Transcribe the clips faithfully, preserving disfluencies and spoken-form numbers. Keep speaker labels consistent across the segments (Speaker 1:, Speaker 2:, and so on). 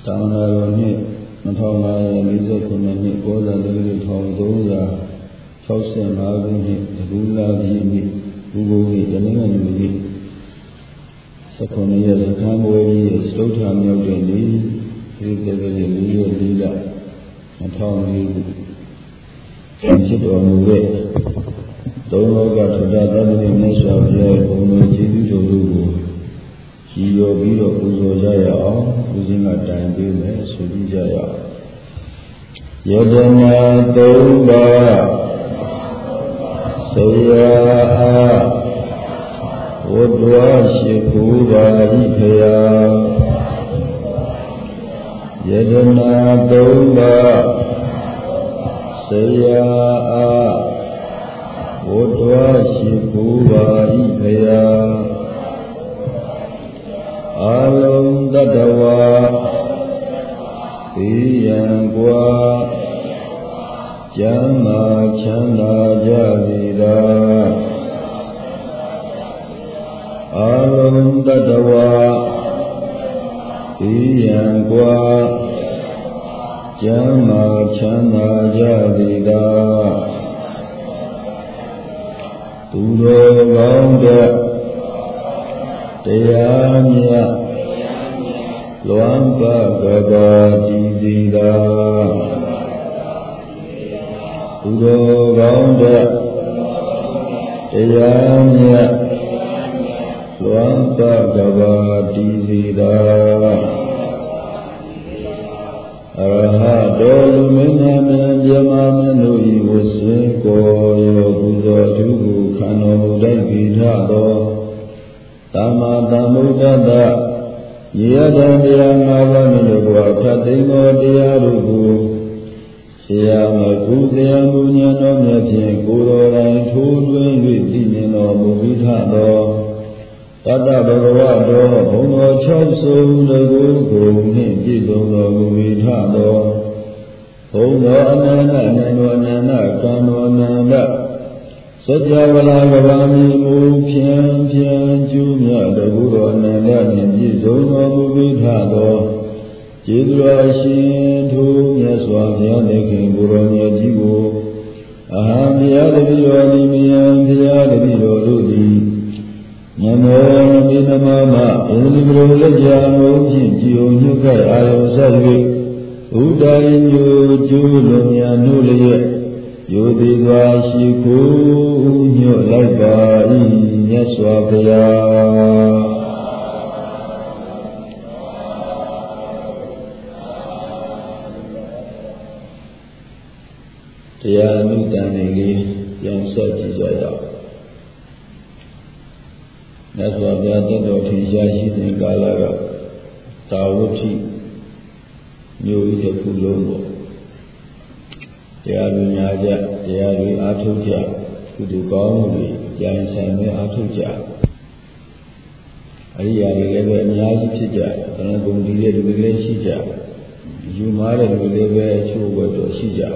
Speaker 1: တောင်လာတော်နှစ်နှစ်ထောင်ငါးရာလေးစိတ်ခုနှစ်နှစ်ကောဇာတိတစ်ထောင်သုံးရာ၆၅ခုနှစ်ဘူလာပြည်နှစ်ဘူဘုံနှစ်တနင်္ဂနွေနေ့စက္ကုံရက်စခန်းဘွယ်ကြီးစတုထမြောက်တဲ့နေ့ဒီကနေ့လေးရက်လေးလနှစ်ထောင်လေးခုဖြစ်တော်မူတဲ့သုံးလောကထထသတ္တိမြတ်စွာဘုရားဘုံတော်ကျေးဇူးတော်တို့ကိုရည်ရောပြီးတော့ပူဇော်ကြရအောင်ဦးဇင်းကတိုင်ပေးမယ်ဆိုပြီးကြရအောင်ယတနာသုံးပါးဆရာအားဝတ္တဝရှိခုပါဤဖရာယတနာသုံးပါးဆရာအားဝတ္တဝရှိခုပါဤဖရာအာလုံးတတဝါသိယံကွာကျမ်းမာချမ်းသာကြစေသာအာလုံးတတဝါသိယံကွာကျမ်းမာချမ်းသာကြစေသာသူတော်ကောင်းတဲ့တရားမြတ်လွမ်းပါကပါတည်စီသာသူတော်ကောင်းတဲ့တရားမြတ်လွမ်းပါကပါတည်စီသာအရဟတောလူမင်းများမြတ်မြမမင်းတို့ဤဝဆင်းကိုရောပူဇော်သူကိုခံတော်မူတတ်ပြီးထသောသမ္မာသမ္ဗုဒ္ဓတ္တယေယတံတရားငါးပါးနှင့်တကွာထပ်သိမ်းသောတရားတို့ကိုဆရာမကုတရားမူဉာဏ်တော်မြတ်ဖြင့်ကိုယ်တော်တိုင်ထိုးထွင်း၍သိမြင်တော်မူပြီးထသောတတ္တဘဂဝတောဘုံတော်၆စုံတကူကိုနှင့်ပြည့်စုံတော်မူပြီးထသောဘုံတော်အနန္တအနန္တအနန္တကံတော်အနန္တစัจ java လာကဘာမီမူဖြန်းဖြန်းကျူးမြတ်တကူတော်အနန္တနှင့်ပြည့်စုံတော်မူပြီးထသောကျေးဇူးတော်ရှင်ထိုမြတ်စွာဘုရားသခင်ကိုယ်တော်မြတ်ကြီးကိုအဟံဘုရားတပည့်တော်သည်မြံဘုရားတပည့်တော်တို့သည်ညမောမိနမမအင်းဒီလိုလက်ကြမုံဖြင့်ကြည်ုံညွတ်ခဲ့အာယုံဆက်၍ဥဒ္ဒယညိုကျိုးလုံးများနှုတ်လျက်ယောတိစွာရှိခိုးညွတ်လိုက်ပါ၏မြတ်စွာဘုရားတရားအနုတန်နေလေးပြန်ဆက်ကြည့်ကြရအောင်မြတ်စွာဘုရားတတ်တော်ထင်ရှားရှိတဲ့ကာလကသာဝတိမြို့ဤတစ်ခုလုံးကိုတရားလူညာကြတရားတွေအားထုတ်ကြကုသိုလ်ကောင်းမှုတွေကြံဆိုင်နဲ့အားထုတ်ကြအရိယာတွေလည်းပဲအများကြီးဖြစ်ကြသံဃာဂုဏ်ဒီတဲ့လူတွေလည်းရှိကြယူမားတဲ့လူတွေလည်းပဲချိုးဝဲတော့ရှိကြ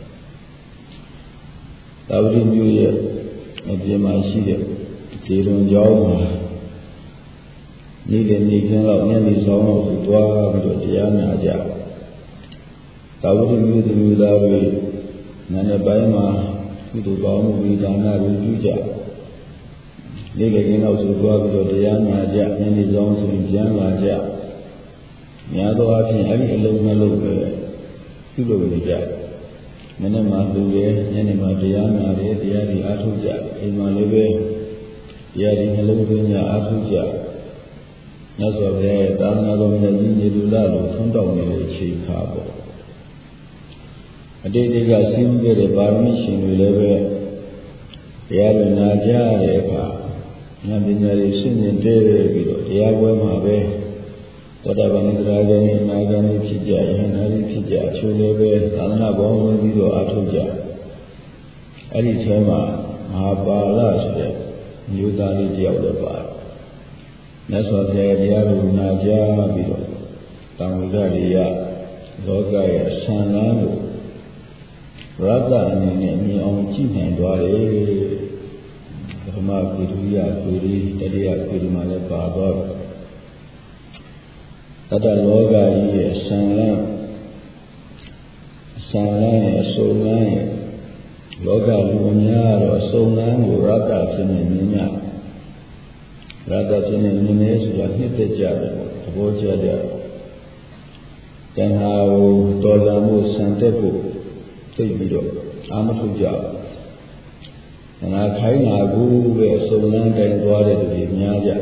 Speaker 1: သာဝတိမြို့ရဲ့အပြင်မှာရှိတဲ့ခြေတော်ကျောင်းမှာနေ့နေ့ခင်းလောက်ညနေဆောင်တော့တွားပြီးတော့တရားနာကြသာဝတိမြို့သူမျိုးသားတွေနာနေပိုင်းမှာကုသိုလ်ကောင်းမှုဝိဒါနတွေပြုကြနေ့နေ့ခင်းလောက်ဆိုတွားပြီးတော့တရားနာကြညနေဆောင်ဆိုရင်ပြန်လာကြများသောအားဖြင့်အဲ့ဒီအလုံးနှလုံးပဲပြုလုပ်နေကြမနေ့မှလူရဲ့ညနေမှတရားနာတယ်တရားတွေအားထုတ်ကြအိမ်မှာလည်းပဲတရားဒီနှလုံးသွင်းကြအားထုတ်ကြမြတ်စွာဘုရားရဲ့သာသနာတော်နဲ့ညီညီလူလာလို့ထွန်းတောက်နေတဲ့အချိန်ခါပေါ့အတိတ်ကဆင်းရဲတဲ့ပါရမီရှင်တွေလည်းပဲတရားတွေနာကြတဲ့အခါဉာဏ်ပညာတွေရှင်းနေတယ်ပြီးတော့တရားပွဲမှာပဲသောတာပန်တရားတွေနဲ့နာဂန်တွေဖြစ်ကြယဟန်တွေဖြစ်ကြအချို့လည်းပဲသာသနာ့ဘောင်းဝင်ပြီးတော့အားထုတ်ကြအဲ့ဒီထဲမှာမဟာပါဠဆိုတဲ့မျိုးသားလေးတယောက်လည်းပါတယ်မြတ်စွာဘုရားတရားတော်နာကြားပြီးတော့တန်ဝိဒရိယလောကရဲ့အဆံလန်းကိုရတ္တအနေနဲ့မြင်အောင်ကြည့်နိုင်သွားတယ်ပထမကုဒုယကုရီတတိယကုရီမှာလည်းပါသွားတယ်တတလောကကြီးရဲ့ဆံလန်းဆံလန်းရဲ့အစုံလန်းရဲ့လောကလူအများတော့အစုံလန်းကိုရတ္တဖြစ်နေမြင်ရရတ္တဖြစ်နေမြင်နေဆိုတာနှစ်သက်ကြတယ်သဘောကျကြတယ်တဏှာကိုတော်လှန်မှုဆံတက်ဖို့သိပြီးတော့အာမထုတ်ကြဘူးငါခိုင်းတာကူပဲအစုံလန်းတိုင်းသွားတဲ့သူတွေများကြ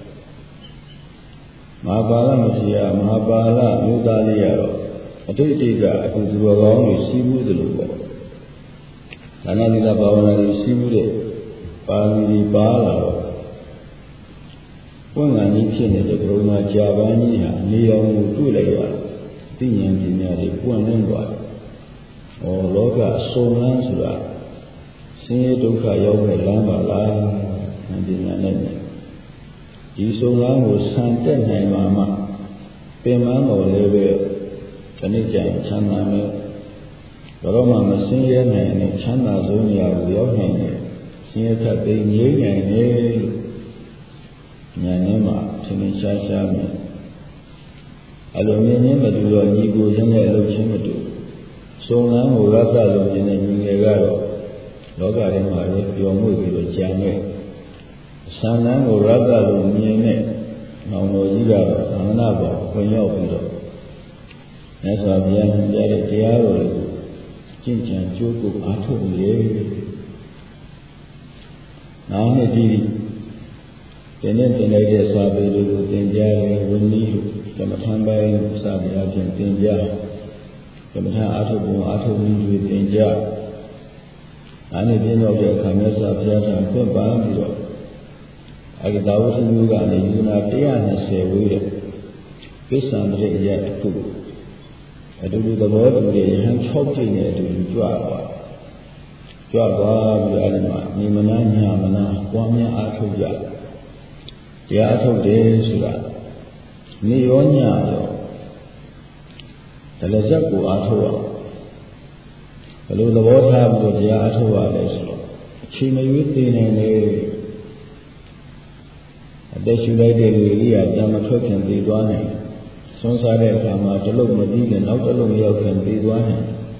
Speaker 1: မဟာပါဠမထေရမဟာပါဠမြို့သားလေးရတော့အတိတ်တိကအခုသူတော်ကောင်းတွေရှိမှုသလိုပေါ့ဒါနသီလဘာဝနာတွေရှိမှုတဲ့ပါဠိတွေပါလာတော့ပွင့်ကန်ကြီးဖြစ်နေတဲ့ကရုဏာကြာပန်းကြီးဟာနေအောင်ကိုတွေ့လိုက်ရသိဉာဏ်ပညာတွေပွင့်လင်းသွားတယ်။ဩလောကအစုံလန်းဆိုတာဆင်းရဲဒုက္ခရောက်တဲ့လမ်းပါလားဉာဏ်ပညာနဲ့ဒီစုံလန်းကိုဆံတက်နိုင်မှာမှပင်မတော်လည်းပဲဒီနေ့ကျရင်ချမ်းသာမယ်ဘရောမှမဆင်းရဲနိုင်တဲ့ချမ်းသာဆုံးနေရာကိုရောက်နိုင်တယ်ဆင်းရဲခတ်သိငြိမ်းနိုင်တယ်လို့ဉာဏ်နဲ့မှသင်္ချာရှားမယ်အလိုမြင်ချင်းမတူတော့ညီကိုရင်းနဲ့အလုပ်ချင်းမတူစုံလန်းကိုရသလိုမြင်တဲ့ညီငယ်ကတော့လောကထဲမှာလည်းပျော်မွေ့ပြီးတော့ကြံခဲ့ဆံလန်းကိုရသလိုမြင်တဲ့နောင်တော်ကြီးကတော့သံဃာပေါ်ဝင်ရောက်ပြီးတော့မြတ်စွာဘုရားညွှန်ကြားတဲ့တရားတော်တွေကိုကျင့်ကြံကြိုးကိုအားထုတ်နေတယ်။နောက်နှစ်ဒီဒီနေ့တင်လိုက်တဲ့စာပေတွေကိုသင်ကြားရဝင်းကြီးတို့ကမ္မထံပိုင်းစာပေအပြင်သင်ကြားကမ္မထအားထုတ်ပုံအားထုတ်နည်းတွေသင်ကြားအားနဲ့ပြင်းတော့တဲ့အခါမြတ်စွာဘုရားထံဖွင့်ပါပြီးတော့အဂတဝတ္ထုမျိုးကနေယူနာone hundred twentyဝေးတဲ့ပိဿံတရိယတစ်ခုအတူတူသဘောတူတဲ့ယဟန်၆ပြည့်နဲ့အတူတူကြွသွားကြွသွားပြီးအဲဒီမှာနိမနာညာမနာပွားများအားထုတ်ကြတရားအထုတ်တယ်ဆိုတာနေရောညရောဒလဇက်ကိုအားထုတ်ရဘယ်လိုသဘောထားပြီးတော့တရားအထုတ်ရလဲဆိုတော့အချိန်မရွေးသိနေတယ်အသက်ရှူလိုက်တဲ့လူကြီးကကြာမထွက်ခင်သိသွားနိုင်ဆွမ်းစားတဲ့အခါမှာတစ်လုံးမပြီးရင်နောက်တစ်လုံးမရောက်ခင်သိသွားနိုင်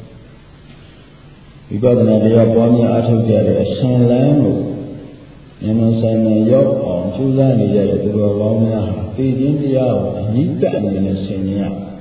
Speaker 1: ဝိပဿနာတရားပွားများအားထုတ်ကြတဲ့အဆံလန်းကိုဉာဏ်ဆိုင်နဲ့ရောက်အောင်ကြိုးစားနေကြတဲ့သူတော်ကောင်းများသိခြင်းတရားကိုအနိတ္တအနေနဲ့ဆင်ញရ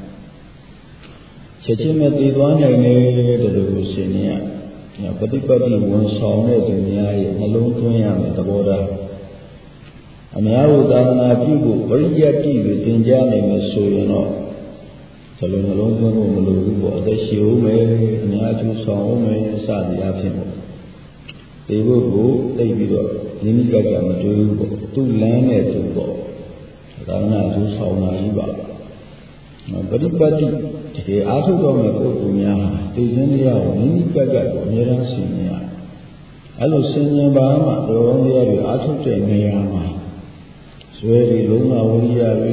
Speaker 1: ချက်ချင်းပဲသိသွားနိုင်တယ်တဲ့လူကိုဆင်ញရပฏิပတ်တိဝန်ဆောင်တဲ့သူများရဲ့နှလုံးသွင်းရမယ်သဘောထားအများကိုသာသနာပြုဖို့ပရိယတ်တိကိုသင်ကြားနိုင်မယ်ဆိုရင်တော့ဇလုံးနှလုံးသွင်းဖို့မလိုဘူးပေါ့အသက်ရှိဦးမယ်အများကျူးဆောင်ဦးမယ်စသည်အဖြစ်ပေါ့ဒီဘုကိုသိပြီးတော့ဒီနိကကမတွေ့ဘူးပေါ့သူ့လမ်းနဲ့သူပေါ့သာသနာကျူးဆောင်တာကြီးပါပฏิပတ်တိတကယ်အားထုတ်တော်မဲ့ပုဂ္ဂိုလ်များသိခြင်းတရားကိုနိကကကိုအများအားဆင်ញရအဲ့လိုဆင်ញပါမှတော်တော်များတွေအားထုတ်တဲ့နေရာမှာဆွဲပြီးလုံးဝဝိရိယတွေ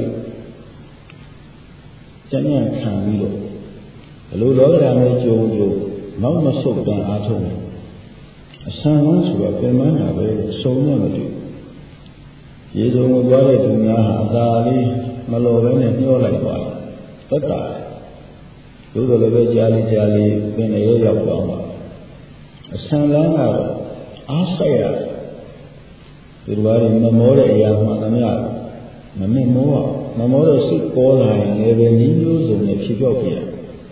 Speaker 1: ကျင့်ရခံပြီးတော့ဘလို့လောကဓာတ်နဲ့ကြုံကြုံနောက်မဆုတ်တန်အားထုတ်တယ်အဆံလန်းဆိုတာပြန်မှန်းတာပဲစုံနဲ့မတူရေစုံကိုသွားတဲ့သူများဟာအသာလေးမလောဘဲနဲ့ညှောလိုက်သွားတယ်သက်သာသို့တော်လည်းပဲကြားလေးကြားလေးပင်လည်းရောက်သွားမှာအဆံလန်းကတော့အားဆိုင်ရဒီလိုပါမမောတဲ့အရာမှသမျှမမမောအောင်မမောတဲ့စိတ်ပေါ်လာရင်လည်းပဲဤမျိုးစုံနဲ့ဖြစ်ပြောက်ပြရ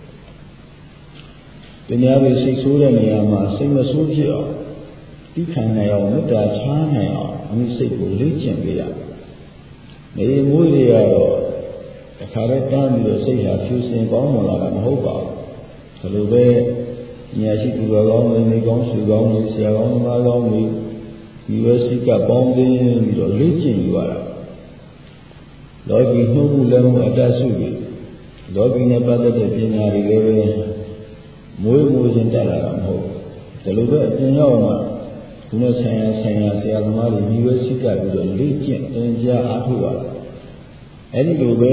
Speaker 1: တများပဲစိတ်ဆိုးတဲ့နေရာမှာစိတ်မဆိုးဖြစ်အောင်တိခံနိုင်အောင်မေတ္တာချမ်းနိုင်အောင်အမိစိတ်ကိုလေ့ကျင့်ပေးရနေမွေးတွေကတော့တခါတည်းတန်းပြီးတော့စိတ်ဟာဖြူစင်ကောင်းမလာတာမဟုတ်ပါဘူးဒါလိုပဲညာရှိသူတော်ကောင်းတွေမိကောင်းဆွေကောင်းတွေဆရာကောင်းသမားကောင်းတွေဒီဝစီကပေါင်းသိပြီးတော့လေ့ကျင့်ယူရတာလောကီနှုတ်မှုလည်းမအတတ်စုပြီလောကီနဲ့ပတ်သက်တဲ့ပညာတွေလည်းပဲမွေးမွေးချင်းတက်လာတာမဟုတ်ဘူးဒါလိုပဲအပြင်ရောက်မှဒီလိုဆရာဆရာဆရာသမားတွေဒီဝစီကပြီးတော့လေ့ကျင့်သင်ကြားအားထုတ်ရတာအဲဒီလိုပဲ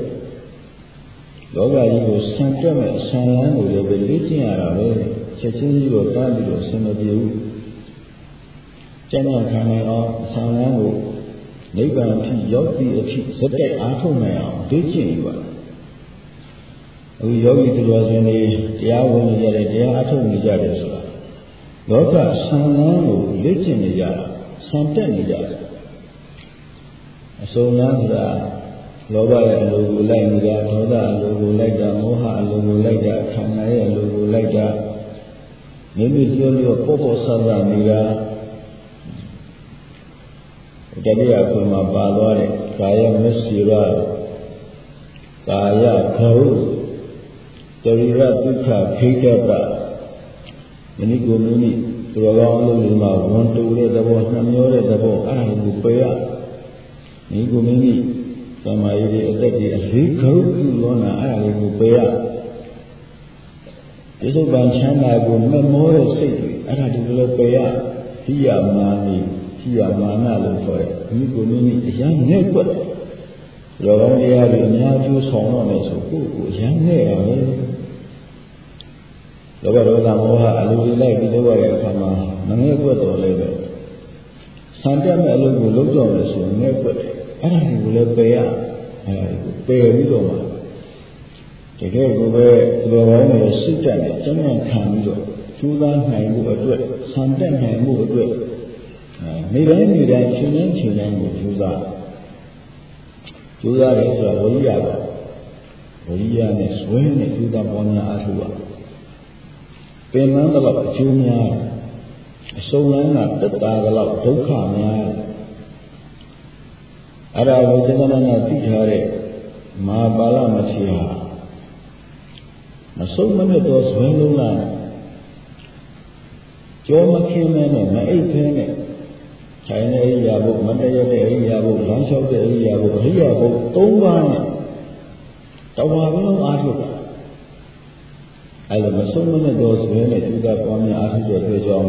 Speaker 1: လောကကြီးကိုဆံတက်မဲ့ဆံလန်းကိုလည်းပဲလေ့ကျင့်ရတာပဲချက်ချင်းကြီးတော့တားပြီးတော့ဆင်မပြေဘူးကျင့်ရခံနိုင်အောင်ဆံလန်းကိုနိဗ္ဗာန်ထိရောက်သည့်အထိစက်တိုက်အားထုတ်နိုင်အောင်သိကျင့်ယူပါအခုယောဂီတရားရှင်တွေတရားဝင်နေကြတယ်တရားအားထုတ်နေကြတယ်ဆိုတာလောကဆံလန်းကိုလေ့ကျင့်နေကြတာဆံတက်နေကြတယ်အစုံလန်းဆိုတာလောဘရဲ့အလိုကိုလိုက်နေတာဒေါသအလိုကိုလိုက်တာမောဟအလိုကိုလိုက်တာခန္ဓာရဲ့အလိုကိုလိုက်တာမိမိပြောလို့ပေါ်ပေါ်ဆဆနေတာတတိယခုမှာပါသွားတယ်ကာယမစ္စေရကာယခရုတရိရဒုက္ခခိတ္တပမဏိကိုမိမိသူတော်ကောင်းအလုပ်တွေမှာဝန်တူတဲ့သဘောနှမျောတဲ့သဘောအဲ့ဒါကိုပယ်ရမဏိကိုမိမိသမာဓိတွေအသက်တွေအလေးခရုပြုလို့နာအဲ့ဒါကိုပယ်ရဒီစုပန်ချမ်းသာကိုမမောတဲ့စိတ်တွေအဲ့ဒါဒီလိုပယ်ရဟိယမာနိဟိယမာနလို့ခေါ်တယ်မဏိကိုမိမိအရမ်းနဲ့ကွက်ရောကောင်းတရားတွေအများကျိုးဆောင်တော့မယ်ဆိုကိုယ့်ကိုအရမ်းနဲ့ရတယ်လောဘဒေါသမောဟအလိုလိုလိုက်ပြီးလုပ်ရတဲ့အခါမှာမငဲ့ကွက်တော်လည်းပဲဆံတက်မဲ့အလုပ်ကိုလုပ်တော့မယ်ဆိုငဲ့ကွက်တယ်အဲ့ဒါကိုလည်းပယ်ရအဲ့ဒါကိုပယ်ပြီးတော့မှတကယ်ကိုပဲဒီလိုကောင်းတဲ့စိတ်တက်နဲ့ကျမ်းဂန်ခံပြီးတော့ကျိုးသားနိုင်မှုအတွက်ဆံတက်နိုင်မှုအတွက်နေတိုင်းနေတိုင်းချိန်ချင်းချိန်တိုင်းကိုကျိုးသားကျိုးသားတယ်ဆိုတာဝိရိယပါဝိရိယနဲ့ဆွဲနဲ့ကျိုးသားပေါ်များအားထုတ်ပါပင်မတော့အကျိုးများအစုံလန်းကတက်တာကတော့ဒုက္ခများအဲ့ဒါကိုစေတနာနဲ့သိထားတဲ့မဟာပါဠမထေရမဆုံးမနစ်တော့ဇွဲလုံးလားကြောမခင်းမဲနဲ့မအိပ်ဖဲနဲ့ခြိုင်တဲ့အရာဘုမတရတဲ့အရာဘုလမ်းလျှောက်တဲ့အရာဘုအရိယာဘုသုံးပါးနဲ့တဝါလုံးအားထုတ်တာအဲ့လိုမဆုံးမနစ်တော့ဇွဲနဲ့သူကပွားများအားထုတ်တဲ့အတွက်ကြောင့်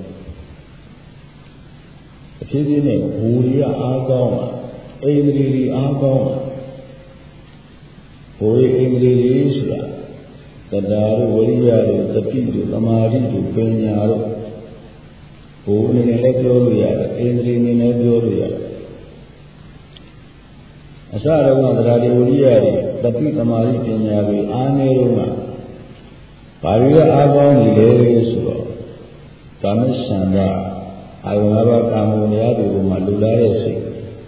Speaker 1: အဖြစ်ဖြစ်နဲ့ဘူရီအားကောင်းအိန္ဒြေတွေအားကောင်းဘူရီအိန္ဒြေတွေဆိုတာတရားတို့ဝိရိယတို့တတိတို့သမာဓိတို့ပညာတို့ဘူအနေနဲ့လည်းပြောလို့ရတယ်အိန္ဒြေအနေနဲ့ပြောလို့ရတယ်အစတော့ကတရားတွေဝိရိယတွေတတိသမာဓိပညာတွေအားနေတော့ကဘာတွေကအားကောင်းနေလဲဆိုတော့ကာမစံကအာယုံ၅ပါးကာမဂုဏ်များတွေကိုမှလူလာတဲ့စိတ်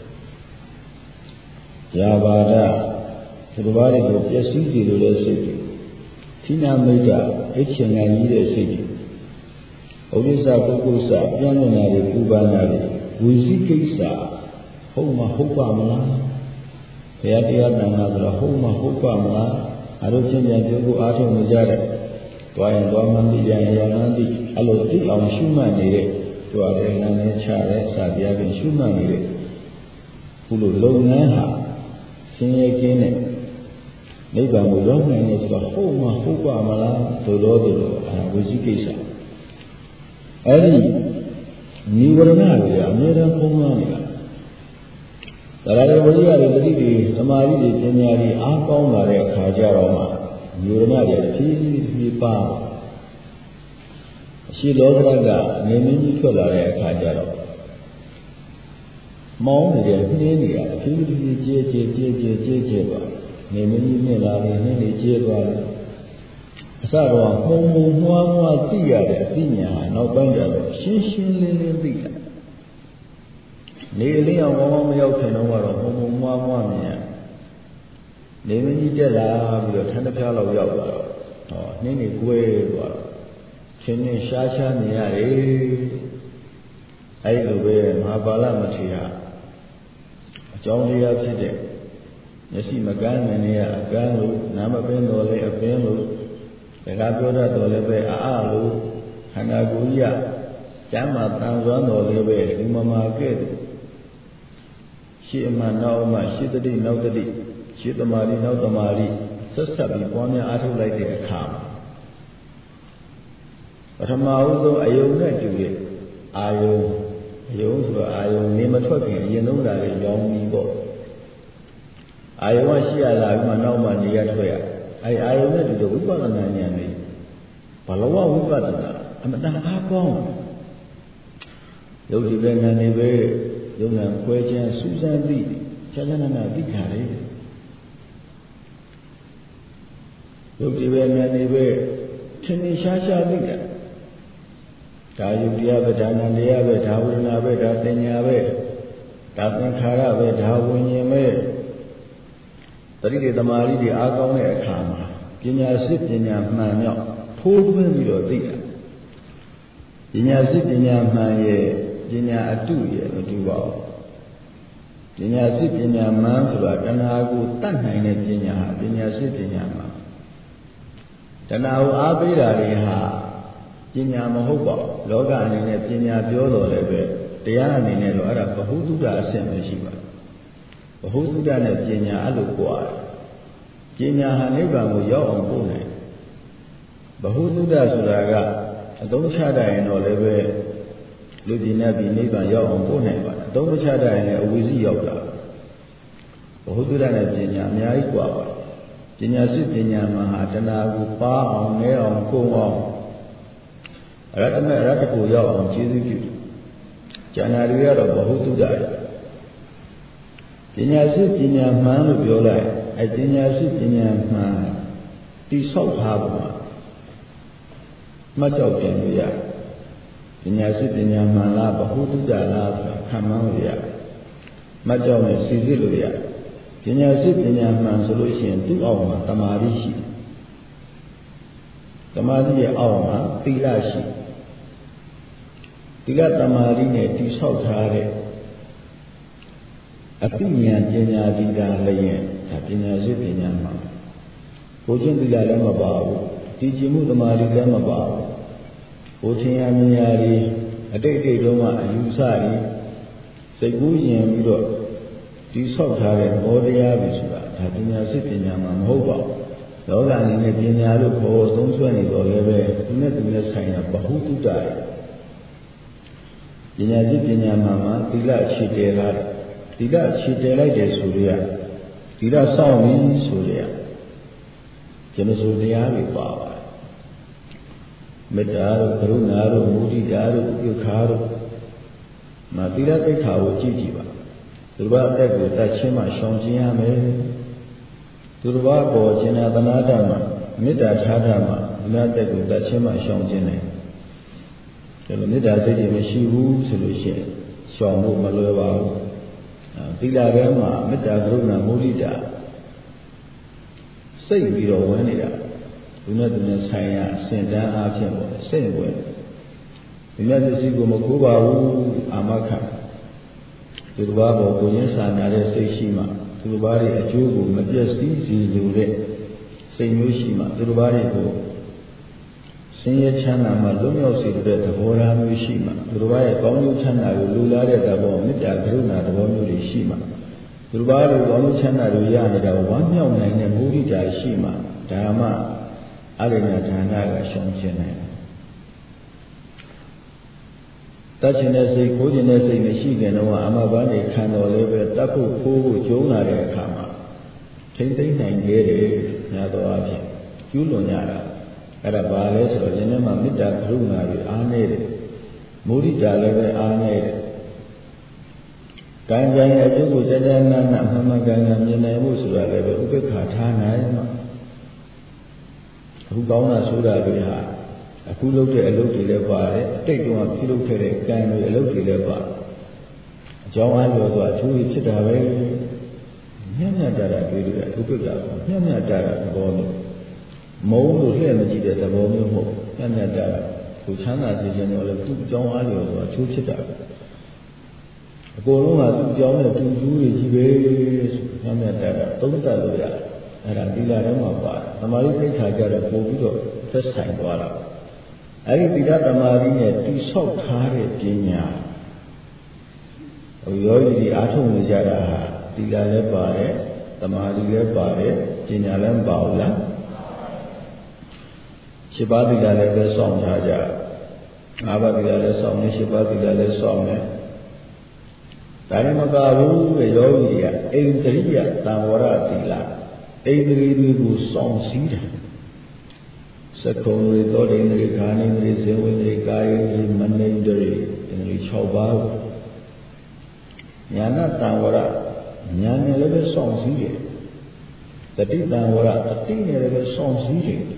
Speaker 1: ယာဘာဒဒီလိုပါးတွေကိုပျက်စီးစေလိုတဲ့စိတ်တွေထိနာမိတ်တာအိတ်ချင်နိုင်ကြီးတဲ့စိတ်တွေဥဒိစ္စပုဂ္ဂုစ္စပြန်လွန်တာတွေပူပန်တာတွေဝီစီကိစ္စဟုတ်မှာဟုတ်ပါမလားဘုရားတရားတန်ခါဆိုတော့ဟုတ်မှာဟုတ်ပါမလားအရုပ်ချင်းပြန်ပြောဖို့အားထုတ်နေကြတယ်တွားရင်တွားမှန်းသိကြရင်ရမှန်းသိအဲ့လိုသိအောင်ရှုမှတ်နေတဲ့တွားတယ်နားနဲ့ချတယ်စတရားပြင်ရှုမှတ်နေတဲ့ခုလိုလုပ်ငန်းဟာဆင်းရဲကင်းတဲ့နိဗ္ဗာန်ကိုရောက်နိုင်တယ်ဆိုတော့ဟုတ်မှာဟုတ်ပါမလားသို့တော်သို့တော်အဲဝိသိကိစ္စအဲ့ဒီနိဝရဏတွေအမြဲတမ်းပုံမှန်နေတာဒါရဝိရိယတွေတတိတွေသမာဓိတွေပညာတွေအားကောင်းလာတဲ့အခါကျတော့မှနိဝရဏတွေဖြည်းဖြည်းဖြည်းပါအရှိလောကကနေမင်းကြီးထွက်လာတဲ့အခါကျတော့မောင်းနေတယ်နှင်းနေရတယ်ဖြည်းဖြည်းဖြည်းကျဲကျဲကျဲကျဲကျဲကျဲသွားနေမင်းကြီးနဲ့လာတယ်နှင်းနေကျဲသွားတယ်အစတော့မှုံမှုံမွားမွားသိရတဲ့အသိဉာဏ်ဟာနောက်ပိုင်းကျတော့ရှင်းရှင်းလင်းလင်းသိတယ်နေလင်းအောင်ဘောင်းမရောက်ခင်တော့ကတော့မှုံမှုံမွားမွားမြင်ရနေမင်းကြီးတက်လာပြီးတော့ထန်းတစ်ပြားလောက်ရောက်လာတော့ဟောနှင်းနေကွဲသွားတော့ချင်းချင်းရှားရှားမြင်ရတယ်အဲ့လိုပဲမဟာပါဠမထေရအကြောင်းတရားဖြစ်တဲ့မျက်စိမကန်းနိုင်နေရအကန်းလို့နာမပင်တော်လည်းအပင်လို့စကားပြောတတ်တော်လည်းပဲအာအလို့ခန္ဓာကိုယ်ကြီးကျမ်းမာတန်ဆွမ်းတော်လည်းပဲဒီမမာကဲ့သို့ရှေ့မှနောက်မှရှေ့တတိနောက်တတိရှေ့သမာဓိနောက်သမာဓိဆက်ဆက်ပြီးပွားများအားထုတ်လိုက်တဲ့အခါမှာပထမဦးဆုံးအယုံနဲ့တူတဲ့အာယုံအယုံဆိုတော့အာယုံနေမထွက်ခင်အရင်ဆုံးလာတဲ့ရောင်မီပေါ့အာယုံကရှိရလာပြီးမှနောက်မှနေရထွက်ရအဲအာယုံနဲ့တူတဲ့ဝိပဿနာဉာဏ်လေးဘလဝဝိပဿနာအမတန်အားကောင်းရုပ်ဒီပဲနာနေပဲယုံနာခွဲချမ်းစူးစမ်းသိချာချာနာနာသိတာလေယုတ်ဒီပဲနာနေပဲထင်ထင်ရှားရှားသိတာဒါယုတ်တရားပဲဒါနန္တရားပဲဒါဝေဒနာပဲဒါတင်ညာပဲဒါသင်္ခါရပဲဒါဝိညာဉ်ပဲတတိယသမာဓိတွေအားကောင်းတဲ့အခါမှာပညာစစ်ပညာမှန်မြောက်ထိုးထွင်းပြီးတော့သိတာပညာစစ်ပညာမှန်ရဲ့ပညာအတုရဲ့မတူပါဘူးပညာစစ်ပညာမှန်ဆိုတာတဏှာကိုတတ်နိုင်တဲ့ပညာဟာပညာစစ်ပညာမှန်တဏှာကိုအားပေးတာတွေဟာပညာမဟုတ်ပါဘူးလောကအနေနဲ့ပညာပြောတော်လည်းပဲတရားအနေနဲ့တော့အဲ့ဒါဘ ഹു တုဒ္ဒအဆင့်ပဲရှိပါဘ ഹു တုဒ္ဒနဲ့ပညာအဲ့လိုကြွားတယ်ပညာဟာနိဗ္ဗာန်ကိုရောက်အောင်ပို့နိုင်ဘ ഹു တုဒ္ဒဆိုတာကအသုံးချတတ်ရင်တော့လည်းပဲလူပြည်နဲ့ပြည်နိဗ္ဗာန်ရောက်အောင်ပို့နိုင်ပါတယ်အသုံးမချတတ်ရင်လည်းအဝိဇ္ဇရောက်တာဘ ഹു တုဒ္ဒနဲ့ပညာအများကြီးကြွားပါတယ်ပညာစစ်ပညာမှာဟာတဏှာကိုပါအောင်နဲအောင်ကိုယ်အောင်အရတ္တမဲ့အရတ္တကိုရောက်အောင်ကျေးဇူးပြုကျန်တာတွေကတော့ဘ ഹു တုဒ္ဒပညာစစ်ပညာမှန်လို့ပြောလိုက်အဲပညာစစ်ပညာမှန်တိဆောက်ထားပါမှတ်ကြောက်ပြန်လို့ရပညာစစ်ပညာမှန်လားဘ ഹു တုဒ္ဒလားဆိုတာခံမှန်းလို့ရမှတ်ကြောက်နဲ့စီစစ်လို့ရပညာစစ်ပညာမှန်ဆိုလို့ရှိရင်သူ့အောက်မှာတမာတိရှိတမာတိရဲ့အောက်မှာသီလရှိဒီကတမာတိနဲ့တိဆောက်ထားတဲ့အပိညာပညာတိတာလည်းဒါပညာစစ်ပညာမှန်ကိုချင်းသီလလည်းမပါဘူးတည်ကြည်မှုတမာတိလည်းမပါဘူးကိုချင်းရမြညာတွေအတိတ်တိတ်တုန်းကအယူဆတွေစိတ်ကူးရင်ပြီးတော့တိဆောက်ထားတဲ့ဘောတရားပဲဆိုတာဒါပညာစစ်ပညာမှမဟုတ်ပါဘူးလောကအနေနဲ့ပညာလို့ခေါ်သုံးဆွဲနေတော့လည်းပဲသူနဲ့သူနဲ့ဆိုင်ရာဘ ഹു တုဒ္ဒပညာစစ်ပညာမှမှာသီလအခြေတည်တာသီလအခြေတည်လိုက်တယ်ဆိုရသီလစောင့်ပြီးဆိုရကျွန်တော်ဆိုတရားတွေပါပါတယ်မေတ္တာတို့ကရုဏာတို့မုဒိတာတို့ဥပေက္ခာတို့မသီလသိက္ခာကိုကြည့်ကြည့်ပါသူတော်အသက်ကိုတတ်ချင်းမှရှောင်ကျဉ်ရမယ်သူတော်ဘာပေါ်ခြင်းနာသနာတမှာမေတ္တာထားတာမှာဒီလားတက်ကိုတတ်ချင်းမှရှောင်ကျဉ်တယ်ဒါလိုမေတ္တာစိတ်တွေမရှိဘူးဆိုလို့ရှိရင်ရှောင်ဖို့မလွယ်ပါဘူးသီလထဲမှာမေတ္တာကရုဏာမုဒိတာစိတ်ပြီးတော့ဝင်နေတာသူနဲ့သူနဲ့ဆိုင်ရာအစဉ်တန်းအားဖြင့်ပေါ့စိတ်ဝင်ဒီမြတ်ပစ္စည်းကိုမခိုးပါဘူးအာမခံသူတစ်ပါးပေါ်ကိုရင်းစာနာတဲ့စိတ်ရှိမှသူတစ်ပါးရဲ့အကျိုးကိုမပြည့်စည်စေလိုတဲ့စိတ်မျိုးရှိမှသူတစ်ပါးရဲ့ကိုဆင်းရဲချမ်းသာမှလွတ်မြောက်စေတဲ့သဘောထားမျိုးရှိမှသူတစ်ပါးရဲ့ကောင်းကျိုးချမ်းသာကိုလူလာတဲ့သဘောမေတ္တာကရုဏာသဘောမျိုးတွေရှိမှသူတစ်ပါးရဲ့ကောင်းကျိုးချမ်းသာတွေရနေတာဝမ်းမြောက်နိုင်တဲ့မုဒိတာရှိမှဓမ္မအရိယဒါနကရှောင်ကျဉ်နိုင်တတ်ခြင်းနဲ့စိတ်ကိုးခြင်းနဲ့စိတ်မရှိခင်တော့အမဘာနေခံတော်လေးပဲတတ်ဖို့ခိုးဖို့ကြုံလာတဲ့အခါမှာထိမ့်သိမ့်နိုင်ခဲ့တယ်ညာတော်အဖြစ်ကျူးလွန်ကြတာအဲ့ဒါဘာလဲဆိုတော့ဉာဏ်ထဲမှာမေတ္တာကရုဏာတွေအားနေတယ်မုဒိတာလည်းပဲအားနေတယ်ကံကြံရဲ့အကျိုးကိုတည်တည်နာနာမှန်မှန်ကန်ကန်မြင်နိုင်မှုဆိုတာလည်းပဲဥပေက္ခထားနိုင်မှာအခုကောင်းတာဆိုတာတွေဟာအခုလုပ်တဲ့အလုပ်တွေလည်းပါတယ်အတိတ်တုန်းကပြုလုပ်ခဲ့တဲ့ကံတွေအလုပ်တွေလည်းပါအကြောင်းအားလျော်စွာအကျိုးဖြစ်တာပဲညံ့ညံ့တာတာတွေ့လို့ဥပေက္ခညံ့ညံ့တာတာသဘောမျိုးမုံလို့လှည့်မကြည့်တဲ့သဘောမျိုးမဟုတ်ညံ့ညံ့တာကိုချမ်းသာစေခြင်းတော့လည်းသူ့အကြောင်းအားလျော်စွာအကျိုးဖြစ်တာအကုန်လုံးကသူ့အကြောင်းနဲ့သူ့ကျိုးတွေကြီးပဲဆိုညံ့ညံ့တာတာသုံးသပ်လို့ရတယ်အဲ့ဒါဒီလာထဲမှာပါတယ်သမာဓိသိက္ခာကြတော့ပို့ပြီးတော့သက်ဆိုင်သွားတာအဲ့ဒီသီလသမာဓိနဲ့တိဆောက်ထားတဲ့ပညာဟိုယောဂီတွေအားထုတ်နေကြတာဟာသီလလည်းပါတယ်သမာဓိလည်းပါတယ်ပညာလည်းမပါဘူးလားရှစ်ပါးသီလလည်းပဲစောင့်ထားကြငါးပါးသီလလည်းစောင့်နေရှစ်ပါးသီလလည်းစောင့်နေဒါနဲ့မကဘူးတဲ့ယောဂီတွေကအိန္ဒြိယသံဝရသီလအိန္ဒြေတွေကိုစောင့်စည်းတယ်စကုံတွေသောတိန္ဒြေခာနိန္ဒြေဇေဝိန္ဒြေကာယိန္ဒြေမနိန္ဒြေဒီခြောက်ပါးညာဏတံဝရညာနဲ့လည်းပဲစောင့်စည်းတယ်တတိတံဝရတတိနဲ့လည်းပဲစောင့်စည်းတယ်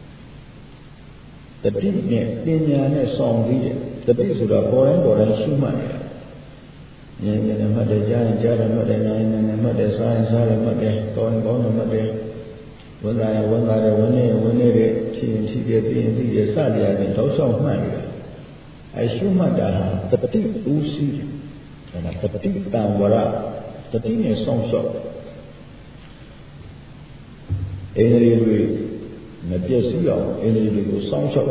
Speaker 1: တတိနဲ့ပညာနဲ့စောင့်စည်းတယ်တတိဆိုတာပေါ်တိုင်းပေါ်တိုင်းရှုမှတ်နေတာဉာဏ်ဉာဏ်မှတ်တယ်ကြားရင်ကြားတယ်မှတ်တယ်နားရင်နားတယ်မှတ်တယ်စားရင်စားတယ်မှတ်တယ်ကောင်းရင်ကောင်းတယ်မှတ်တယ်ဝန်သားရင်ဝန်သားတယ်ဝန်နေဝန်နေတဲ့ဖြင်းဖြင်းပြပြင်းပြီးရစတရားနဲ့တောက်လျှောက်မှတ်နေတာအဲရှုမှတ်တာဟာတတိဥစည်းတယ်ဒါကတတိတံဝရတတိနဲ့စောင့်ရှောက်အိန္ဒြေတွေမပြည့်စည်အောင်အိန္ဒြေတွေကိုစောင့်ရှောက်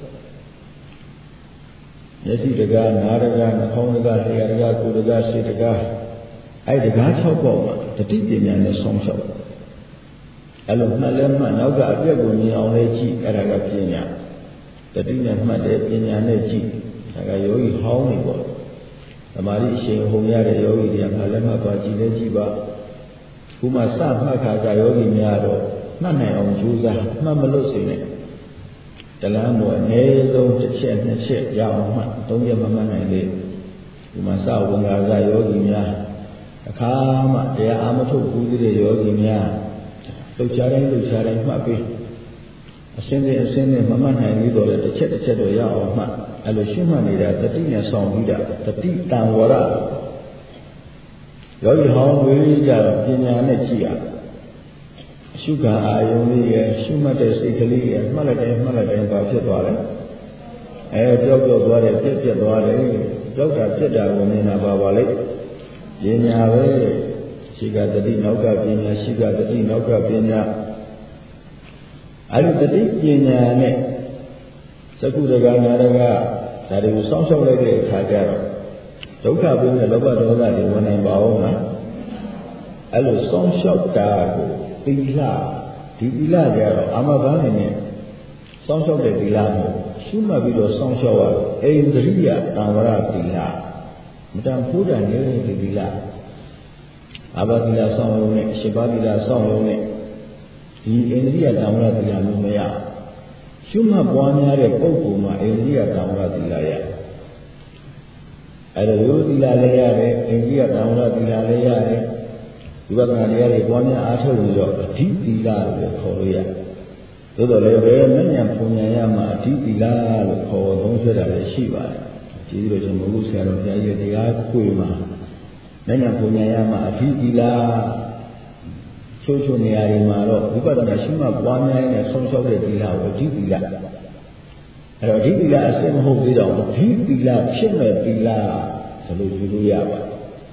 Speaker 1: မျက်စိတကားနားတကားနှာခေါင်းတကားလျှာတကားကိုယ်တကားစိတ်တကားအဲ့တကား၆ပေါက်မှာတတိပညာနဲ့စောင့်ရှောက်အဲ့လိုမှတ်လဲမှတ်နောက်ကအပြည့်ကိုမြင်အောင်လဲကြည့်အဲ့ဒါကပညာတတိနဲ့မှတ်တယ်ပညာနဲ့ကြည့်ဒါကယောဂီဟောင်းနေပေါ့သမာဓိအရှင်ဟောရတဲ့ယောဂီတွေကမှတ်လဲမှတ်ပါကြည့်လဲကြည့်ပါခုမှစမှတ်ခါကြယောဂီများတော့မှတ်နိုင်အောင်ကြိုးစားမှတ်မလို့စေနဲ့တလမ်းပေါ်အနည်းဆုံးတစ်ချက်နှစ်ချက်ရအောင်မှသုံးချက်မမှတ်နိုင်လေဒီမှာစဝင်္ဂါဇယောဂီများအခါမှတရားအာမထုတ်ဘူးတဲ့ယောဂီများလှုပ်ရှားတိုင်းလှုပ်ရှားတိုင်းမှတ်ပြီးအစင်းစင်းအစင်းစင်းမမှတ်နိုင်သေးတော့လေတစ်ချက်တစ်ချက်တော့ရအောင်မှအဲ့လိုရှုမှတ်နေတာတတိနဲ့ဆောင်ပြီးတာတတိတံဝရယောဂီဟောင်းဝေးကြတော့ပညာနဲ့ကြည့်ရရှုခံအာယုံလေးရဲ့ရှုမှတ်တဲ့စိတ်ကလေးရဲ့မှတ်လိုက်တယ်မှတ်လိုက်တယ်ဘာဖြစ်သွားလဲအဲပြောက်ပြောက်သွားတယ်ပြက်ပြက်သွားတယ်ကြောက်တာပြက်တာကိုမြင်တာပါပါလေပညာပဲရှိကတတိနောက်ကပညာရှိကတတိနောက်ကပညာအဲဒီတတိပညာနဲ့သကုတကနာတကဒါတွေကိုစောင့်ရှောက်လိုက်တဲ့အခါကျတော့ဒုက္ခဘုရားလောဘဒေါသတွေဝင်နိုင်ပါဦးလားအဲလိုစောင့်ရှောက်တာကိုသီလဒီသီလကြတော့အာမဘန်းနဲ့စောင့်ရှောက်တဲ့သီလမျိုးရှုမှတ်ပြီးတော့စောင့်ရှောက်ရတော့အိန္ဒြိယတံဝရသီလမတန်ဖိုးတန်နေတဲ့ဒီသီလအာဘသီလစောင့်ရုံနဲ့ရှင်းပါသီလစောင့်ရုံနဲ့ဒီအိန္ဒြိယတံဝရသီလမျိုးမရရှုမှတ်ပွားများတဲ့ပုဂ္ဂိုလ်မှာအိန္ဒြိယတံဝရသီလရအဲ့ဒါရိုးသီလလည်းရတယ်အိန္ဒြိယတံဝရသီလလည်းရတယ်ဒီဝဒနာတရားတွေပွားများအားထုတ်ပြီးတော့အဓိသီလလို့ခေါ်လို့ရတယ်သို့တော်လည်းပဲမဉ္ဇဉ်ပုံညာရမှာအဓိသီလလို့ခေါ်သုံးဆွဲတာလည်းရှိပါတယ်ကျေးဇူးတော်ရှင်ဘုရားဆရာတော်ဘုရားရဲ့တရားခွေမှာမဉ္ဇဉ်ပုံညာရမှာအဓိသီလချိုးချိုးနေရာတွေမှာတော့ဝိပဿနာရှုမှတ်ပွားများနေတဲ့ဆုံးရှုံးတဲ့သီလကိုအဓိသီလအဲ့တော့အဓိသီလအစစ်မဟုတ်သေးတော့အဓိသီလဖြစ်မဲ့သီလဆိုလို့ယူလို့ရပါတယ်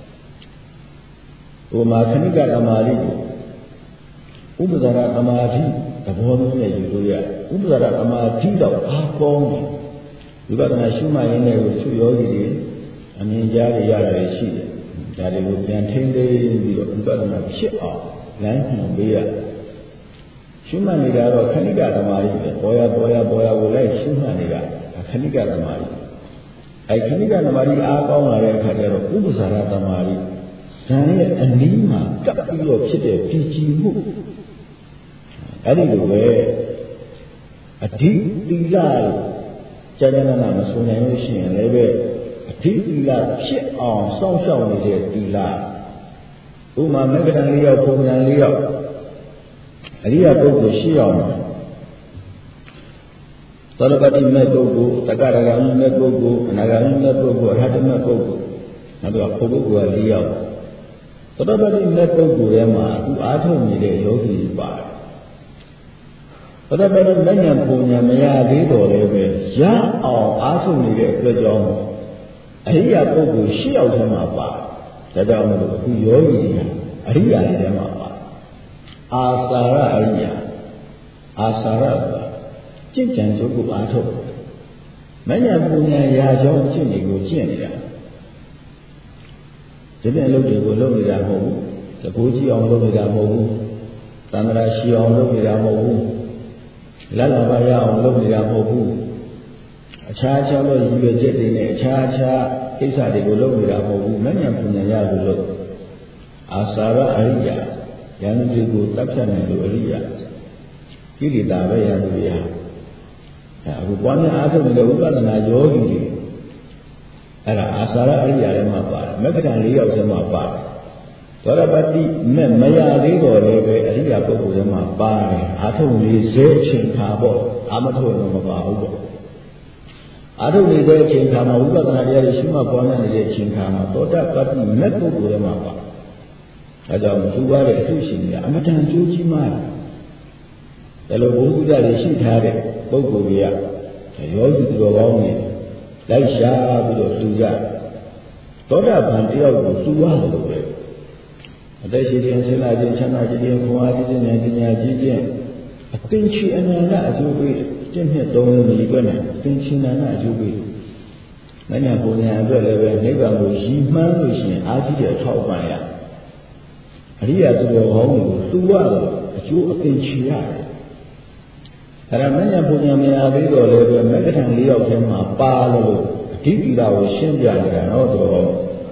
Speaker 1: ဥပမာခဏိကသမာဓိဥပဇာရသမာဓိသဘောမျိုးနဲ့ယူလို့ရဥပဇာရသမာဓိတော့အားကောင်းတယ်ဝိပဿနာရှုမှတ်ရင်းနဲ့ကိုသူယောဂီတွေအမြင်ကြားရရတာရှိတယ်ဒါတွေကိုပြန်ထိန်းသိမ်းပြီးတော့ဝိပဿနာဖြစ်အောင်လမ်းညွှန်ပေးရရှုမှတ်နေတာတော့ခဏိကသမာဓိပဲပေါ်ရပေါ်ရပေါ်ရကိုလိုက်ရှုမှတ်နေတာခဏိကသမာဓိအဲခဏိကသမာဓိအားကောင်းလာတဲ့အခါကျတော့ဥပဇာရသမာဓိဇန်ရဲ့အနည်းမှာကပ်ပြီးတော့ဖြစ်တဲ့တည်ကြည်မှုအဲ့ဒီလိုပဲအဓိသီလကျမ်းစာမှာမဆိုနိုင်လို့ရှိရင်လည်းပဲအဓိသီလဖြစ်အောင်စောင့်ရှောက်နေတဲ့သီလဥမာမဂ္ဂတန်လေးယောက်ပုံစံလေးယောက်အရိယပုဂ္ဂိုလ်ရှိအောင်သောတပတိမဲ့ပုဂ္ဂိုလ်တက္ကရာဂံမဲ့ပုဂ္ဂိုလ်အနာဂံမဲ့ပုဂ္ဂိုလ်အရဟတမဲ့ပုဂ္ဂိုလ်နောက်တော့ပုဂ္ဂိုလ်ကလေးယောက်သောတပတိမဲ့ပုဂ္ဂိုလ်ထဲမှာသူအားထုတ်နေတဲ့ယောဂီပါတယ်သောတပတိမဉ္ဇဉ်ပုံညာမရသေးတော့လည်းပဲရအောင်အားထုတ်နေတဲ့အတွက်ကြောင့်အရိယပုဂ္ဂိုလ်ရှစ်ယောက်ထဲမှာပါတယ်ဒါကြောင့်မို့လို့အခုယောဂီအရိယာတွေထဲမှာပါအာစာရအရိယာအာစာရကျင့်ကြံကြုတ်ကိုအားထုတ်မဉ္ဇဉ်ပုံညာရာကြောင့်ကျင့်နေကိုကျင့်နေတာဒီတဲ့အလုပ်တွေကိုလုပ်နေတာမဟုတ်ဘူးသဘောကြီးအောင်လုပ်နေတာမဟုတ်ဘူးသံဃာရှိအောင်လုပ်နေတာမဟုတ်ဘူးလက်လာပါရအောင်လုပ်နေတာမဟုတ်ဘူးအခြားခြားသောရည်ရွယ်ချက်တွေနဲ့အခြားခြားကိစ္စတွေကိုလုပ်နေတာမဟုတ်ဘူးမဉ္ဇဉ်ပုံညာရလို့လို့အာစာရအရိယာယန္တိကိုတတ်ဖြတ်နိုင်လို့အရိယာကိလေသာပဲယန္တိရအခုပွားများအားထုတ်နေတဲ့ဥပဒနာယောဂီတွေအဲ့ဒါအာစာရအရိယာထဲမှာပါတယ်မက္ကဋ္ဌ၄ယောက်ထဲမှာပါတယ်သောတာပတိမဲ့မရသေးတော့လည်းပဲအရိယာပုဂ္ဂိုလ်ထဲမှာပါတယ်အာထုံလေးဇဲအချိန်ခါပေါ့အာမထုံတော့မပါဘူးပေါ့အာထုံလေးဇဲအချိန်ခါမှာဝိပဿနာတရားတွေရှိမှပွားများနေတဲ့အချိန်ခါမှာသောတာပတိမဲ့ပုဂ္ဂိုလ်ထဲမှာပါဒါကြောင့်သူပါတဲ့အထုရှင်ကြီးအမတန်ကျိုးကြီးမားတယ်ဒါလိုဘုရားတွေရှိထားတဲ့ပုဂ္ဂိုလ်တွေကယောဂီသူတော်ကောင်းတွေလိုက်ရှာပြီးတော့လူကြသောတာပန်တယောက်ကိုသူရတယ်လို့ပဲအသက်ရှင်ခြင်းဆင်းလာခြင်းချမ်းသာခြင်းခွန်အားကြီးခြင်းနဲ့ပညာကြီးခြင်းအသင်္ချီအနန္တအကျိုးပေးတင့်နှစ်သုံးလုံးကြီးကွနဲ့အသင်္ချီအနန္တအကျိုးပေးမညာပုံညာအတွက်လည်းပဲနိဗ္ဗာန်ကိုရည်မှန်းလို့ရှိရင်အားကြီးတဲ့အထောက်အပံ့ရအရိယာသူတော်ကောင်းတွေကိုသူရတော့အကျိုးအသင်္ချီရတယ်အဲ့ဒါမညာပုံညာမရသေးတော့လည်းပဲမက္ကဋ္ဌ၄ယောက်ထဲမှာပါလို့အဓိပ္ပာယ်ကိုရှင်းပြနေတာတော့တော်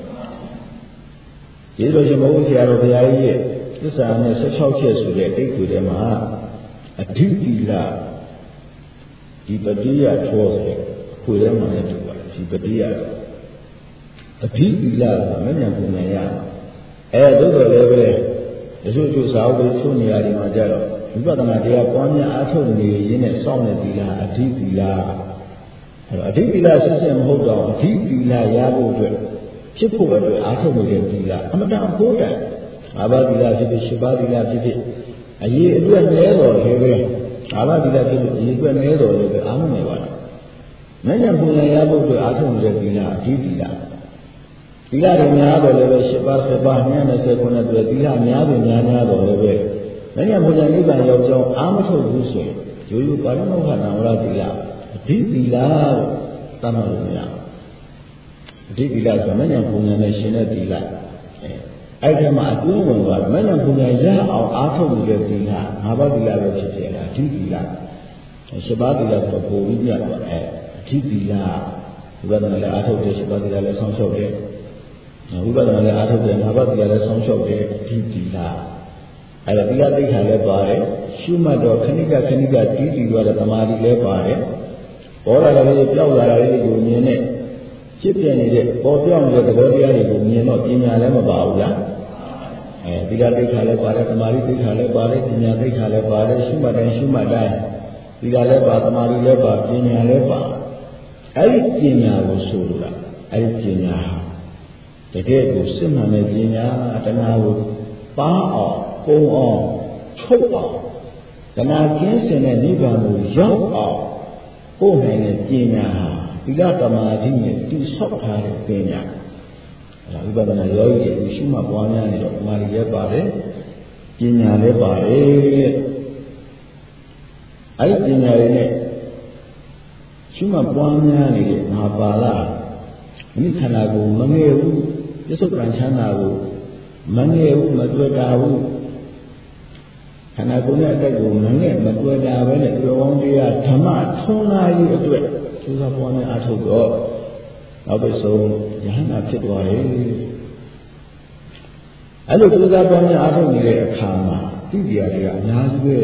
Speaker 1: ဒီလိုရှင်ဘုရားဆရာတော်ဘုရားကြီးရဲ့သစ္စာနဲ့၁၆ချက်ဆိုတဲ့အိတ်တွေထဲမှာအဓိပ္ပာယ်ဒီပတိယထောဆိုတဲ့ခွေထဲမှာလည်းတူပါတယ်ဒီပတိယအဓိပ္ပာယ်ကမဉ္ဇဉ်ပုံဉာဏ်ရအဲတို့တော့လည်းပဲတချို့ချို့စာအုပ်တွေချုပ်နေရာဒီမှာကြတော့ဝိပဿနာတရားပွားများအားထုတ်နေရင်းနဲ့စောင့်နေသီလအဓိပ္ပာယ်အဲအဓိပ္ပာယ်ဆက်ဆက်မဟုတ်တော့အဓိပ္ပာယ်ရဖို့အတွက်ဖြစ်ဖို့အတွက်အားထုတ်နေတဲ့သီလအမတန်အဖို့တန်၅ပါးသီလဖြစ်ဖြစ်၈ပါးသီလဖြစ်ဖြစ်အရေးအတွက်နည်းတော်လည်းပဲ၅ပါးသီလဖြစ်ဖြစ်အရေးအတွက်နည်းတော်လည်းပဲအားမနေပါဘူး။မဉ္ဇဉ်ပုံဉာဏ်ရဖို့အတွက်အားထုတ်နေတဲ့သီလအဓိပ္ပာယ်သီလတွေများတော့လည်းပဲ၈ပါး၁၀ပါး၂၂၀ခုနှစ်တွေသီလများတယ်များများတော့လည်းပဲမဉ္ဇဉ်ပုံဉာဏ်နိဗ္ဗာန်ရောက်ကြောင်းအားမထုတ်ဘူးဆိုရင်ရိုးရိုးပါဠိမောက္ခနာဝရသီလအဓိပ္ပာယ်လို့သတ်မှတ်လို့မရဘူးအဓိပ္ပာယ်ဆိုမဉ္ဇဉ်ပုံဉာဏ်နဲ့ရှင်တဲ့သီလအဲ့ဒီမှာအတွင်းဝင်သွားတယ်မဉ္ဇဉ်ပုံဉာဏ်ရအောင်အားထုတ်နေတဲ့သီလ၅ပါးသီလပဲဖြစ်တယ်လားအဓိပ္ပာယ်၈ပါးသီလဆိုတော့ပုံပြီးပြတ်သွားတယ်အဓိပ္ပာယ်ဝိပဿနာလည်းအားထုတ်တယ်၈ပါးသီလလည်းဆောင်းလျှောက်တယ်ဝိပဿနာလည်းအားထုတ်တယ်၅ပါးသီလလည်းဆောင်းလျှောက်တယ်အဓိပ္ပာယ်အဲ့ဒါသီလသိက္ခာလည်းပါတယ်ရှုမှတ်တော့ခဏိကခဏိကတည်တည်သွားတဲ့သမာဓိလည်းပါတယ်ပေါ်လာတာလေးပြောက်လာတာလေးကိုမြင်တဲ့ဖြစ်ပြနေတဲ့ပေါ်ပြောင်းနေတဲ့သဘောတရားတွေကိုမြင်တော့ပညာလည်းမပါဘူးလားအဲသီလသိက္ခာလည်းပါတယ်သမာဓိသိက္ခာလည်းပါတယ်ပညာသိက္ခာလည်းပါတယ်ရှုမှတ်တိုင်းရှုမှတ်တိုင်းသီလလည်းပါသမာဓိလည်းပါပညာလည်းပါအဲဒီပညာကိုဆိုလိုတာအဲဒီပညာတကယ်ကိုစစ်မှန်တဲ့ပညာတဏှာကိုပါအောင်ပုံအောင်ချုပ်အောင်တဏှာကင်းစင်တဲ့နိဗ္ဗာန်ကိုရောက်အောင်ပို့နိုင်တဲ့ပညာသီလသမာဓိနဲ့တိဆောက်ထားတဲ့ပညာအဲဒါဝိပဿနာယောဂီတွေရှိမှပွားများနေတော့သမာဓိလည်းပါတယ်ပညာလည်းပါတယ်အဲဒီပညာတွေနဲ့ရှိမှပွားများနေတဲ့ငါပါလားမိခန္ဓာကိုမငဲ့ဘူးပြစ္ဆုတ်ကံချမ်းသာကိုမငဲ့ဘူးမတွေ့တာဘူးခန္ဓာကိုယ်နဲ့အတက်ကိုမငဲ့မတွေ့တာပဲနဲ့ပြောင်းတရားဓမ္မထွန်းလာရေးအတွက်ကျိုးစားပွားများအားထုတ်တော့နောက်ပြီးဆုံးယဟနာဖြစ်သွားတယ်အဲ့လိုကျိုးစားပွားများအားထုတ်နေတဲ့အခါမှာတိတိယတွေကအများကြီးပဲ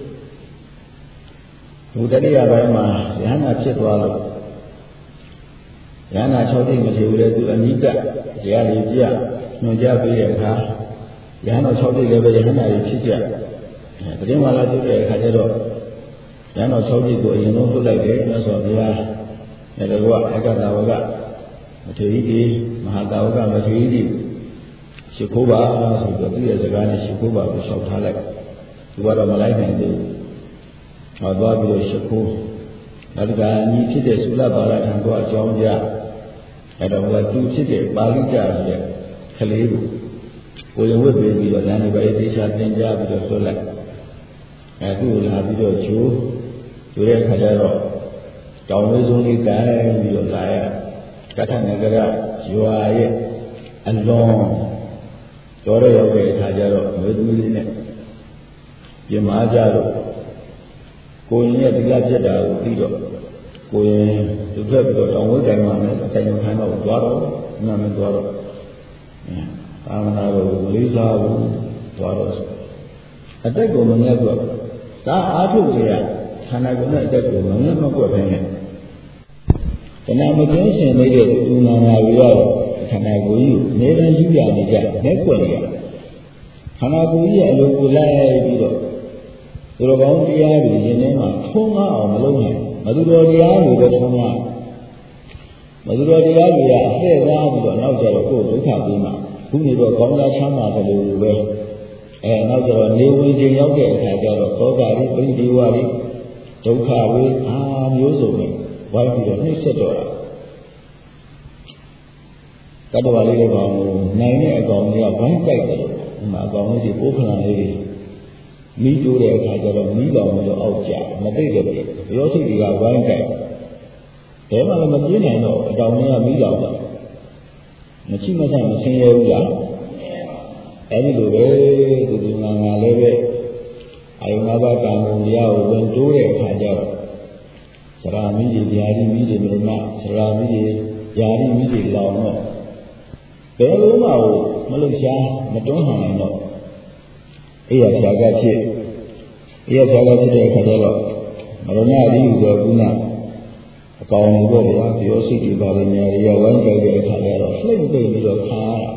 Speaker 1: ဘုဒ္ဓတရားပိုင်းမှာယဟနာဖြစ်သွားလို့ယဟနာ၆တိမထေဘူးလေသူအနိတ္တတရားတွေပြညွှန်ကြားပေးတဲ့အခါယဟနာ၆တိလည်းပဲယဟနာတွေဖြစ်ကြပရိမာလာတုတဲ့အခါကျတော့ယဟနာ၆တိကိုအရင်ဆုံးထုတ်လိုက်တယ်မြတ်စွာဘုရားနဲ့တကွာအက္ကတာဝကမထေရကြီးမဟာတာဝကမထေရကြီးရှိခိုးပါဆိုတော့သူ့ရဲ့စကားနဲ့ရှိခိုးပါကိုလျှောက်ထားလိုက်သူကတော့မလိုက်နိုင်ဘူးဟောသွားပြီးတော့ရှိခိုးနောက်တစ်ခါညီဖြစ်တဲ့သုလပါဠထံကအကြောင်းကြားအဲ့တော့ကသူဖြစ်တဲ့ပါဠိကြရဲ့ကလေးကိုကိုယ်ရဝတ်ပြီးပြီးတော့ဉာဏ်တွေပဲတေချာသင်ကြားပြီးတော့ဆွလိုက်အဲသူ့ကိုလာပြီးတော့ဂျိုးဂျိုးရဲ့ခါကျတော့တောင်ဝေးဆုံးလေးတိုင်းပြီးတော့လာရကထနဂရရွာရဲ့အလွန်တော်ရရောက်တဲ့အခါကျတော့မျိုးသမီးလေးနဲ့ပြင်မာကြတော့ကိုရင်ရဲ့တရားပြတ်တာကိုပြီးတော့ကိုရင်သူထွက်ပြီးတော့တောင်ဝေးတိုင်းမှာလည်းအတိုင်းခံတော့သွားတော့မှမသွားတော့အာမနာကိုလေးစားဘူးသွားတော့အတက်ကိုမငဲ့တော့သာအားထုတ်ကြရခန္ဓာကိုယ်နဲ့အတက်ကိုမငဲ့မကွက်ပဲနဲ့တဏှာမကင်းစင်နေတဲ့သူနာနာတွေရောခန္ဓာကိုယ်ကြီးကိုနေတိုင်းယူရနေကြနဲ့ကွက်နေရခန္ဓာကိုယ်ကြီးရဲ့အလိုကိုလိုက်ပြီးတော့သူတော်ကောင်းတရားတွေရင်းနှီးမှထုံးအောင်မလုပ်နိုင်မသူတော်တရားတွေပဲထုံးရမသူတော်တရားတွေကအလှည့်သွားပြီးတော့နောက်ကျတော့ကိုယ်ဒုက္ခပြီးမှခုနေတော့ကောင်းတာချမ်းသာတယ်လို့ပဲအဲနောက်ကျတော့နေဝင်ခြင်းရောက်တဲ့အခါကျတော့သောတာရိပိဋိဝါရိဒုက္ခဝေအာမျိုးစုံနဲ့ဝိုင်းပြီးတော့နှိမ့်ဆက်တော့တာတတ္တဝါလေးတွေကောင်နိုင်တဲ့အကောင်တွေကဝိုင်းကြိုက်တယ်ဒီမှာအကောင်လေးတွေပိုးခဏလေးတွေမိတိုးတဲ့အခါကျတော့မိကောင်မျိုးအောက်ကျမသိတဲ့ပြီရောစိတ်တွေကဝိုင်းကြိုက်ဘယ်မှလည်းမပြင်းနိုင်တော့အကောင်တွေကမိကောင်တော့မချိမဆန့်မဆင်းရဲဘူးလားအဲဒီလိုပဲဒီဒီငါငါလည်းပဲအာယုနာဘကံကိုတရားကိုဝင်တိုးတဲ့အခါကျတော့စရာမိတွေဗျာတိမိတွေမြမစရာမိတွေဗျာတိမိတွေလောင်တော့ဘယ်လိုမှမလုံရှားမတွန်းနိုင်တော့အေးရဖြာကဖြစ်အေးရဖြာကဖြစ်တဲ့အခါကျတော့မရဏအရိဟုသောကုဏအကောင်တွေပေါ့ဗျာပြောစိတ်တွေပါလေညာတွေကဝိုင်းကြိုက်တဲ့အခါကျတော့လှိမ့်ပိတ်ပြီးတော့ခါရ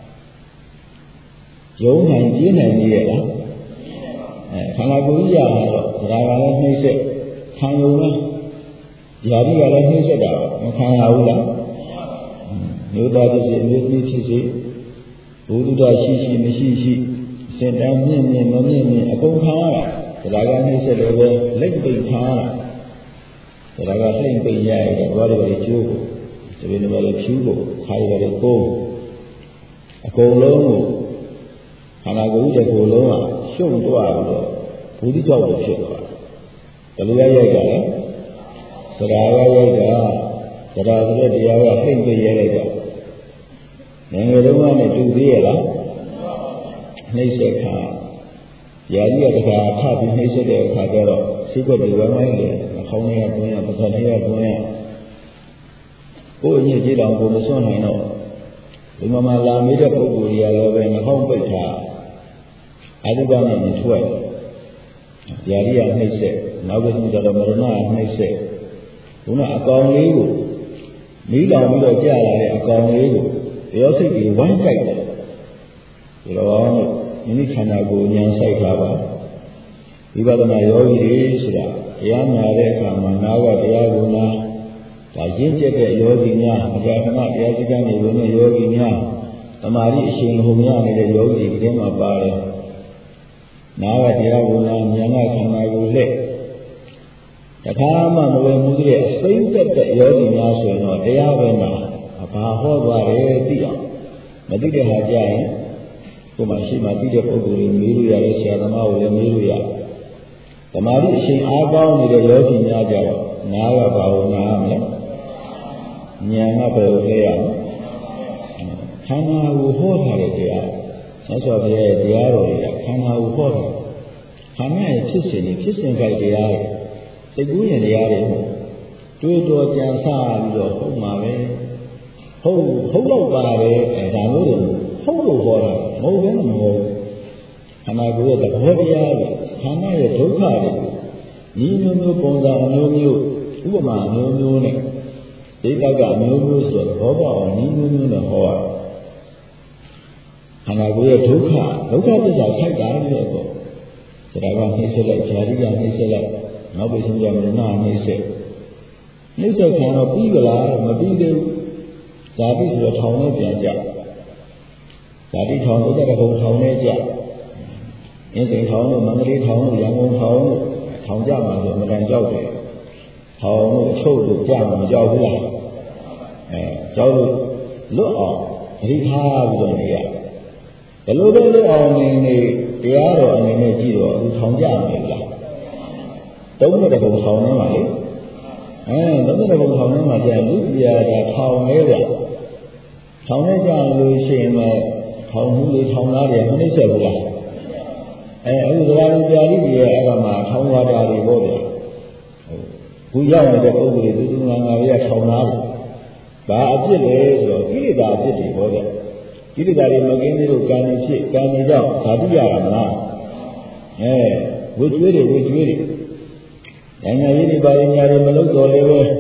Speaker 1: ယုံနိုင်ကျင်းနိုင်ရဲ့လားအဲခန္ဓာကိုယ်ကြီးရတော့ဒါကလည်းနှိမ့်ဆက်ခံယုံလားຢာတိကလည်းနှိမ့်ဆက်တာမခံရဘူးလားမြို့သားဖြစ်စေမြို့သမီးဖြစ်စေဘုဒ္ဓရှိရှိမရှိရှိစင်တန်းမြင့်မြင့်မမြင့်မြင့်အကုန်ခံရတာဒါကနှိမ့်ဆက်တယ်ပဲလက်ပိတ်ခံရတာဒါကလှိမ့်ပိတ်ရတဲ့ဘာတွေပဲကျိုးကိုဒီလိုမျိုးလေဖြူကိုခါရတဲ့ကိုအကုန်လုံးကိုခန္ဓာကိုယ်ကြီးတစ်ခုလုံးကရှုပ်သွားပြီးတော့ဘူတိကြောက်လို့ဖြစ်သွားတယ်ဘယ်လိုရိုက်ကြလဲစရာရရိုက်တာစရာဆိုတဲ့တရားကလှိမ့်ပိတ်ရလိုက်တာငယ်ငယ်တုန်းကနဲ့တူသေးရလားနှိမ့်ဆက်ခါရာကြီးကတခါထပြီးနှိမ့်ဆက်တဲ့အခါကျတော့စိတ်ကတွေဝိုင်းဝိုင်းနေအခေါင်းထဲကတွင်းရပဇာထဲကတွင်းရကိုယ်အညစ်အကြေးတောင်ကိုမစွန့်နိုင်တော့ဒီမှာမှလာမိတဲ့ပုဂ္ဂိုလ်ကြီးရောပဲနှာခေါင်းပိတ်ထားအတုပနဲ့မထွက်ရာကြီးကနှိမ့်ဆက်နောက်ပြီးတော့မရဏနှိမ့်ဆက်ဘုရားအကောင်လေးကိုမိလောင်ပြီးတော့ကြာလာတဲ့အကောင်လေးကိုရောစိတ်ကြီးဝိုင်းကြိုက်တယ်ဒီတော့မိမိခန္ဓာကိုယ်ဉာဏ်ဆိုင်ထားပါဝိပဿနာယောဂီတွေဆိုတာတရားနာတဲ့အခါမှာနာကတရားကိုနာဒါရင့်ကျက်တဲ့ယောဂီများအကြာခဏတရားစခန်းတွေဝင်တဲ့ယောဂီများသမာဓိအရှင်ဟုံရနေတဲ့ယောဂီတွေထဲမှာပါတယ်နာကတရားကိုနာဉာဏ်ကခန္ဓာကိုယ်လက်တခါမှမဝင်မှုတဲ့အစိမ့်သက်တဲ့ယောဂီများဆိုရင်တော့တရားပဲမှာဘာဟောသွားတယ်သိအောင်မသိတဲ့ဟာကြရင်ကိုယ်မှရှိမှသိတဲ့ပုဂ္ဂိုလ်တွေမေးလို့ရတယ်ဆရာသမားကိုလည်းမေးလို့ရတယ်သမာဓိအရှင်အားကောင်းနေတဲ့ယောဂီများကြတော့နားကဘာလို့နားမလဲဉာဏ်ကဘယ်လိုလဲရမလဲခန္ဓာကိုဟောထားတဲ့တရားဆက်စော်ရဲ့တရားတော်တွေကခန္ဓာကိုဟောတာခန္ဓာရဲ့ဖြစ်စဉ်တွေဖြစ်စဉ်ကြိုက်တရားတွေစိတ်ကူးရင်တရားတွေတွေးတော်ကြံစားပြီးတော့ဟုတ်မှာပဲဟုတ်ဟုတ်တော့ပါတယ်အဲဒါမျိုးတွေဟုတ်လို့ဟောတာမဟုတ်ဘဲမဟုတ်ခန္ဓာကိုယ်ရဲ့သဘောတရားတွေခန္ဓာရဲ့ဒုက္ခတွေညီမျိုးမျိုးပုံစံမျိုးမျိုးဥပမာမျိုးမျိုးနဲ့ဒိဋ္ဌကမျိုးမျိုးဆိုတော့ဘောပေါအောင်ညီမျိုးမျိုးနဲ့ဟောတာခန္ဓာကိုယ်ရဲ့ဒုက္ခဒုက္ခသစ္စာဆိုင်တာလည်းပေါ့စရာကနှိမ့်ဆက်လိုက်ဇာတိကနှိမ့်ဆက်လိုက်နောက်ပြီးဆုံးကြမရဏနှိမ့်ဆက်နှိမ့်ဆက်ခံတော့ပြီးကြလားမပြီးသေးဘူးဇာတိဆိုတော့ထောင်နဲ့ပြန်ကြဇာတိထောင်ဥဒ္ဒရဘုံထောင်နဲ့ကြအင်းစိန်ထောင်တို့မန္တလေးထောင်တို့ရန်ကုန်ထောင်တို့ထောင်ကြမှာဆိုမတန်ကြောက်တယ်ထောင်တို့အချုပ်တို့ကြမှာမကြောက်ဘူးလားအဲကြောက်လို့လွတ်အောင်အရိထားပြီးတော့နေရဘယ်လိုပဲလွတ်အောင်နေနေတရားတော်အနေနဲ့ကြည့်တော့သူထောင်ကြမယ်လားသုံးတဲ့ဘုံထောင်နေမှာလေအဲသုံးတဲ့ဘုံထောင်နေမှာကျန်လူပြာတာထောင်နေကြထောင်နေကြလို့ရှိရင်မှထောင်မှုတွေထောင်သားတွေမနှိမ့်ဆက်ဘူးလားအဲအခုသဘာဝပြာတိတွေအဲ့ဒါမှထောင်ဝါတာတွေပေါ့ဗျာဟုတ်ခုရောက်နေတဲ့ပုဂ္ဂိုလ်တွေသူသူငါငါတွေကထောင်သားတယ်ဘာအဖြစ်လဲဆိုတော့ကိလေသာအဖြစ်တွေပေါ့ဗျာကိလေသာတွေမကင်းသေးလို့ကံနေဖြစ်ကံနေကြောင့်ဓာတုရတာမလားအဲဝိကျွေးတွေဝိကျွေးတွေနိုင်ငံရေးတွေပါရင်ညာတွေမလုပ်တော့လည်းပဲ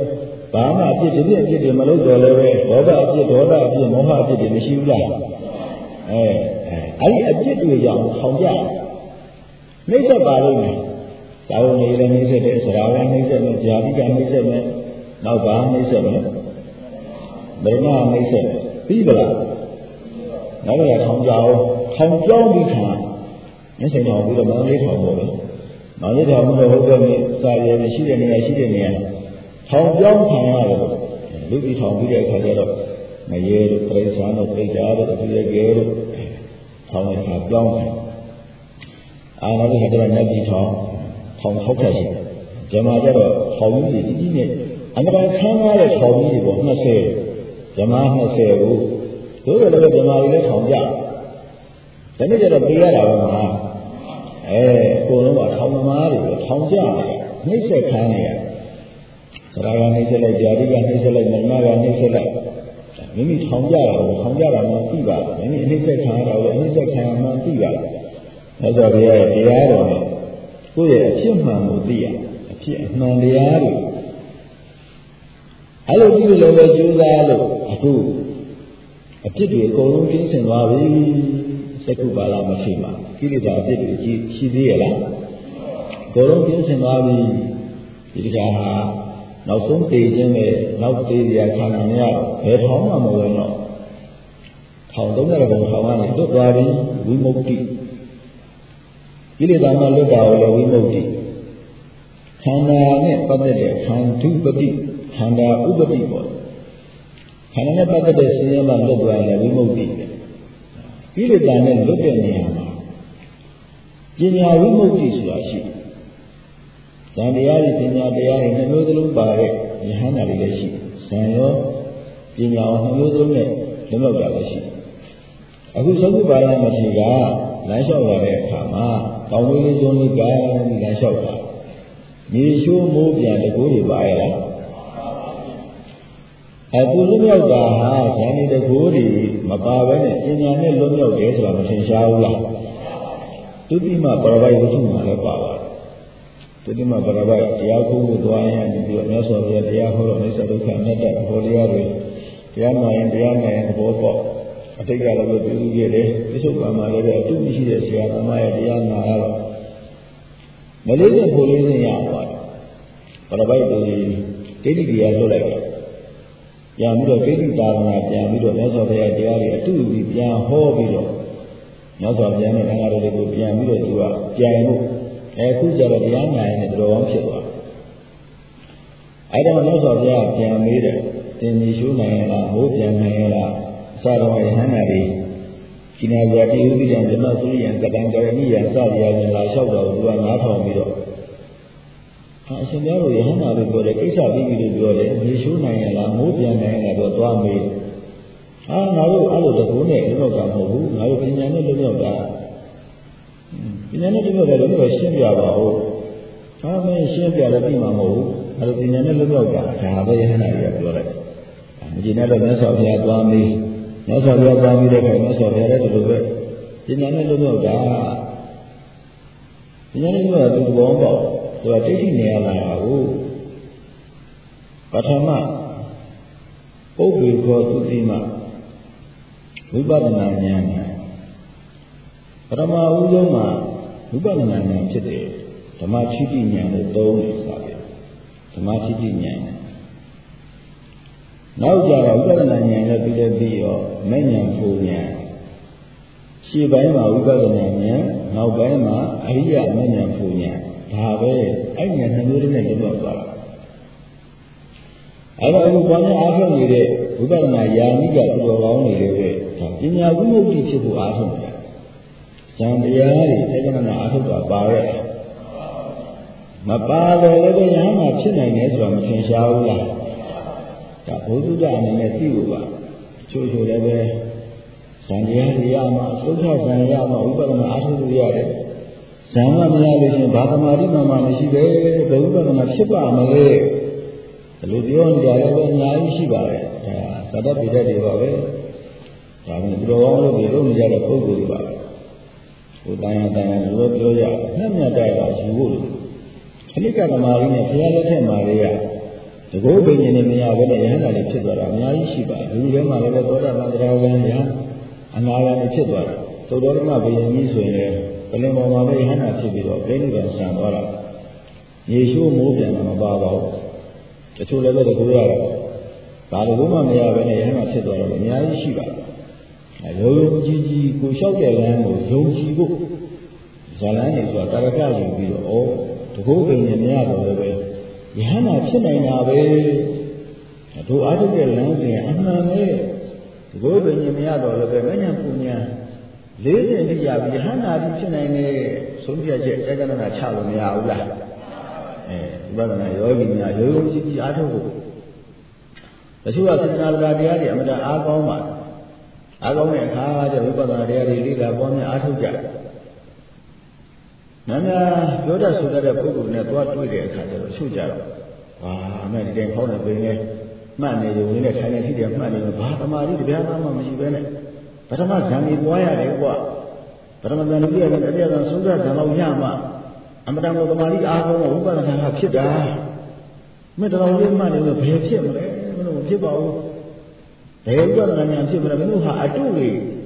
Speaker 1: ဘာမှအပြစ်တပြည့်အပြစ်တွေမလုပ်တော့လည်းပဲလောဘအပြစ်ဒေါသအပြစ်မောဟအပြစ်တွေမရှိဘူးလားအဲအဲ့ဒီအပြစ်တွေကြောင့်ထောင်ကြနှိမ့်သက်ပါလိမ့်မယ်သာဝနေလည်းနှိမ့်သက်တယ်စရာလည်းနှိမ့်သက်မယ်ဇာတိကနှိမ့်သက်မယ်နောက်ဘာနှိမ့်သက်မလဲဗရဏနှိမ့်သက်ပြီးပါလားနောက်ရထောင်ကြအောင်ထောင်ကြောင်းပြီးခံမျက်စိထောင်ပြီးတော့မန္တလေးထောင်ပေါ့လေမန္တလေးထောင်ပြီးတော့ဟုတ်ကဲ့မြေစာရည်မရှိတဲ့နေရာရှိတဲ့နေရာထောင်ကြောင်းခံရတယ်လူပြီးထောင်ပြီးတဲ့အခါကျတော့မရေတို့ပြိဿာတို့ပြိဿာတို့အပြည့်ကဲတို့ထောင်တဲ့အခါကြောင်းအာနာတိကတော့နတ်ပြည်ထောင်ထောင်ထောက်ခတ်ရှိဇမာကျတော့ထောင်ကြီးကြီးကြီးနဲ့အမှန်တန်ဆန်းရတဲ့ထောင်ကြီးတွေပေါ့၂၀ဇမာ၂၀ကိုတို့ရလည်းဇမာတွေလည်းထောင်ကြဒါနဲ့ကျတော့ပြေးရတာပါမှာအဲကိုယ်လုံးကထောင်သမားတွေထောင်ကြတယ်နှိမ့်ဆက်ခံနေရသရဂာနှိမ့်ဆက်လိုက်ဇာတိကနှိမ့်ဆက်လိုက်မရဏကနှိမ့်ဆက်လိုက်မိမိထောင်ကြတာကိုထောင်ကြတာမှသိပါမိမိအနှိမ့်ဆက်ခံရတာကိုအနှိမ့်ဆက်ခံရမှသိပါဆက်ဆိုဘုရားရဲ့တရားတော်နဲ့ကိုယ့်ရဲ့အဖြစ်မှန်ကိုသိရအဖြစ်အမှန်တရားတွေအဲ့လိုပြုလို့လည်းကြိုးစားလို့အခုအဖြစ်တွေအကုန်လုံးကျင်းစင်သွားပြီစက္ခုပါဠမရှိမှာကိလေသာအဖြစ်တွေရှိရှိသေးရလားအကုန်လုံးကျင်းစင်သွားပြီဒီတရားဟာနောက်ဆုံးတည်ခြင်းပဲနောက်တည်ရခန္ဓာများဘယ်ထောင်မှမဝင်တော့ထောင်သုံးရတဲ့ထောင်ကနေလွတ်သွားပြီဝိမု ക്തിကိလေသာမှလွတ်တာကိုလည်းဝိမု ക്തിခန္ဓာနဲ့ပတ်သက်တဲ့ခန္ဓုပတိခန္ဓာဥပတိပေါ့ခန္ဓာနဲ့ပတ်သက်တဲ့ဆင်းရဲမှလွတ်သွားတယ်ဝိမု ക്തിကိလေသာနဲ့လွတ်တဲ့နေရာမှာပညာဝိမု ക്തിဆိုတာရှိတယ်ဇန်တရားတွေပညာတရားတွေနှမျိုးသလုံးပါတဲ့ယဟန္တာတွေလည်းရှိဇန်ရောပညာရောနှမျိုးသလုံးနဲ့လွတ်မြောက်တာလည်းရှိအခုသက္ကုပါဠမရှိကလမ်းလျှောက်လာတဲ့အခါမှာတောင်ဝေးလေးစုံလေးကပြီးလမ်းလျှောက်တာမြေရှိုးမိုးပြန်တကိုးတွေပါရလားအခုလွတ်မြောက်တာဟာဇန်ဒီတကိုးတွေမပါဘဲနဲ့ပညာနဲ့လွတ်မြောက်တယ်ဆိုတာမထင်ရှားဘူးလားသုတိမပရပိုက်ဝိသုမှာလည်းပါပါသုတိမပရပိုက်တရားခုကိုသွားရင်ပြီးတော့မြတ်စွာဘုရားတရားဟောတော့အိစ္ဆဒုက္ခအနတ္တဘောတရားတွေတရားနာရင်တရားနာရင်သဘောပေါက်အတိတ်ကလည်းပဲပြုလုပ်ခဲ့တယ်ပြစ္ဆုတ်ပါမှာလည်းပဲအတုမရှိတဲ့ဆရာသမားရဲ့တရားနာရတော့မလေးတဲ့ဖို့လေးနဲ့ရသွားတယ်ပရပိုက်တွေဒိဋ္ဌိတရားလွတ်လိုက်တယ်ပြန်ပြီးတော့ဒိဋ္ဌိသာသနာပြန်ပြီးတော့မြတ်စွာဘုရားတရားတွေအတုပြီးပြန်ဟောပြီးတော့မြတ်စွာဘုရားနဲ့သံဃာတော်တွေကိုပြန်ပြီးတော့သူကပြန်လို့အခုကျတော့တရားနာရင်တော်တော်ဖြစ်သွားအဲ့တော့မြတ်စွာဘုရားပြန်မေးတယ်သင်ကြီးရှုနိုင်ရလားမိုးပြန်နိုင်ရလားအစတော့ယဟန္တာတွေကိနာဇာတိဥပ္ပဒံဓမ္မသုရိယံကတံကရဏိယစသည်အပြင်လာလျှောက်တော့သူကနားထောင်ပြီးတော့အရှင်ဘုရားတို့ယဟန္တာတွေပြောတယ်ကိစ္စပြီးပြီလို့ပြောတယ်မြေရှုနိုင်ရလားမိုးပြန်နိုင်ရလားတော့သွားမေးဟာငါတို့အဲ့လိုတကူနဲ့လွတ်တော့တာမဟုတ်ဘူးငါတို့ပညာနဲ့လွတ်တော့တာပညာနဲ့လွတ်တော့တယ်လို့ပြောရှင်းပြပါဦးဟာမင်းရှင်းပြလည်းသိမှာမဟုတ်ဘူးအဲ့လိုပညာနဲ့လွတ်တော့တာဒါပဲယဟန္တာတွေကပြောလိုက်မကြည့်နဲ့တော့မြတ်စွာဘုရားသွားမေးမြတ်စွာဘုရားသွားပြီးတဲ့အခါမြတ်စွာဘုရားလည်းဒီလိုပဲပညာနဲ့လွတ်တော့တာပညာနဲ့လွတ်တော့သူသဘောပေါက်သူကဒိဋ္ဌိနေရလာတာကိုပထမပုပ္ပေခောသုတိမဝိပဿနာဉာဏ်ပထမဦးဆုံးမှာဝိပဿနာဉာဏ်ဖြစ်တယ်ဓမ္မထိတိဉာဏ်လို့သုံးတယ်ဆိုတာပဲဓမ္မထိတိဉာဏ်နောက်ကြတော့ဝိပဿနာဉာဏ်နဲ့ပြီးတဲ့ပြီးရောမဲ့ဉာဏ်ပူဉာဏ်ရှေ့ပိုင်းမှာဝိပဿနာဉာဏ်နောက်ပိုင်းမှာအရိယမဲ့ဉာဏ်ပူဉာဏ်ဒါပဲအဲ့ဉာဏ်နှမျိုးနဲ့လွတ်မြောက်သွားတာအဲ့တော့အခုဘာနဲ့အားထုတ်နေတဲ့ဝိပဿနာယာနိကသူတော်ကောင်းတွေလည်းပဲဒါပညာဝိမု ക്തി ဖြစ်ဖို့အားထုတ်တယ်။ဉာဏ်တရားတွေသေကနာအားထုတ်တာပါရဲ့မပါတော့လည်းပဲယဟန်မှာဖြစ်နိုင်တယ်ဆိုတာမထင်ရှားဘူးလား။ဒါဘုဒ္ဓတအနေနဲ့သိဖို့ပါချို့ချို့လည်းပဲဇန်တရားတွေရမှာသုဒ္ဓဇန်ရမှာဝိပဿနာအားထုတ်လို့ရတယ်။ဇန်မမရလို့ရှင်ဘာသမာဓိမှမရှိပဲဘယ်ဝိပဿနာဖြစ်ပါမလဲ။ဘယ်လိုပြောနေကြလဲပဲအများကြီးရှိပါတယ်ဒါသတ္တပိဋကတွေပါပဲဒါမှမဟုတ်တော်ကောင်းလို့ပြောနေကြတဲ့ပုဂ္ဂိုလ်တွေပါပဲဟိုတိုင်းအတိုင်းလိုပြောကြနှက်မြတ်တာကယူဖို့ခဏိကသမားလေးနဲ့ဘုရားလက်ထက်မှာလေးကတကောပင်ရှင်နေမရဘဲနဲ့ယဟန္တာတွေဖြစ်သွားတာအများကြီးရှိပါတယ်လူတွေမှာလည်းသောတာပန်တရားဝင်ယဟန်အနာဂတ်တွေဖြစ်သွားတာသုတ္တရမဘယင်ကြီးဆိုရင်လည်းပလင်ပေါ်မှာပဲယဟန္တာဖြစ်ပြီးတော့ပြိဋိဘံဆံသွားတာရေရှိုးမိုးပြန်တော့မပါပါဘူးတချို့လည်းပဲတကူရတာဘာလို့မှမရဘဲနဲ့ယဟန္တာဖြစ်သွားတော့အများကြီးရှိပါတယ်အဲလိုကြီးကြီးကိုလျှောက်တဲ့လမ်းကိုယုံကြည်ဖို့ဇာလန်းနေဆိုတာတာရကယူပြီးတော့ဩတကူပင်ရှင်မရတော့လည်းပဲယဟန္တာဖြစ်နိုင်တာပဲတို့အားထုတ်တဲ့လမ်းစဉ်အမှန်ပဲဒီဘုရားရှင်မရတော့လည်းပဲမဉ္ဇဉ်ပူညာလေးစဉ်တိရပြီးယဟန္တာကြီးဖြစ်နိုင်တဲ့ဆုံးဖြတ်ချက်အကျဉ်းနာချလို့မရဘူးလားအဲဝိပဿနာယောဂီများရိုးရိုးကြီးကြီးအားထုတ်ဖို့တချို့ကသစ္စာတရားတွေအမှန်တရားအားကောင်းပါအားကောင်းတဲ့အခါကျဝိပဿနာတရားတွေလေ့လာပွားများအားထုတ်ကြတယ်နာနာပြောတတ်ဆိုတတ်တဲ့ပုဂ္ဂိုလ်နဲ့သွားတွေ့တဲ့အခါကျတော့ချုပ်ကြတော့ဟာမဲ့ဒီတိုင်းခေါင်းနဲ့ပင်နဲ့မှတ်နေရုံနဲ့ထိုင်နေရှိတယ်မှတ်နေလို့ဘာသမာဓိတရားမှမရှိဘဲနဲ့ပထမဇံကြီးပွားရတယ်ကွာပထမဇံကြီးရတယ်တရားဇံသုဒ္ဓဇံလောက်ရမှအမတန်ကိုသမာဓိအားကောင်းဝိပဿနာကဖြစ်တာမဲ့တော်လေးမှတ်နေလို့ဘယ်ဖြစ်မလဲမလို့မဖြစ်ပါဘူးဘယ်ဝိပဿနာဉာဏ်ဖြစ်မလဲမလို့ဟာအတုတွေ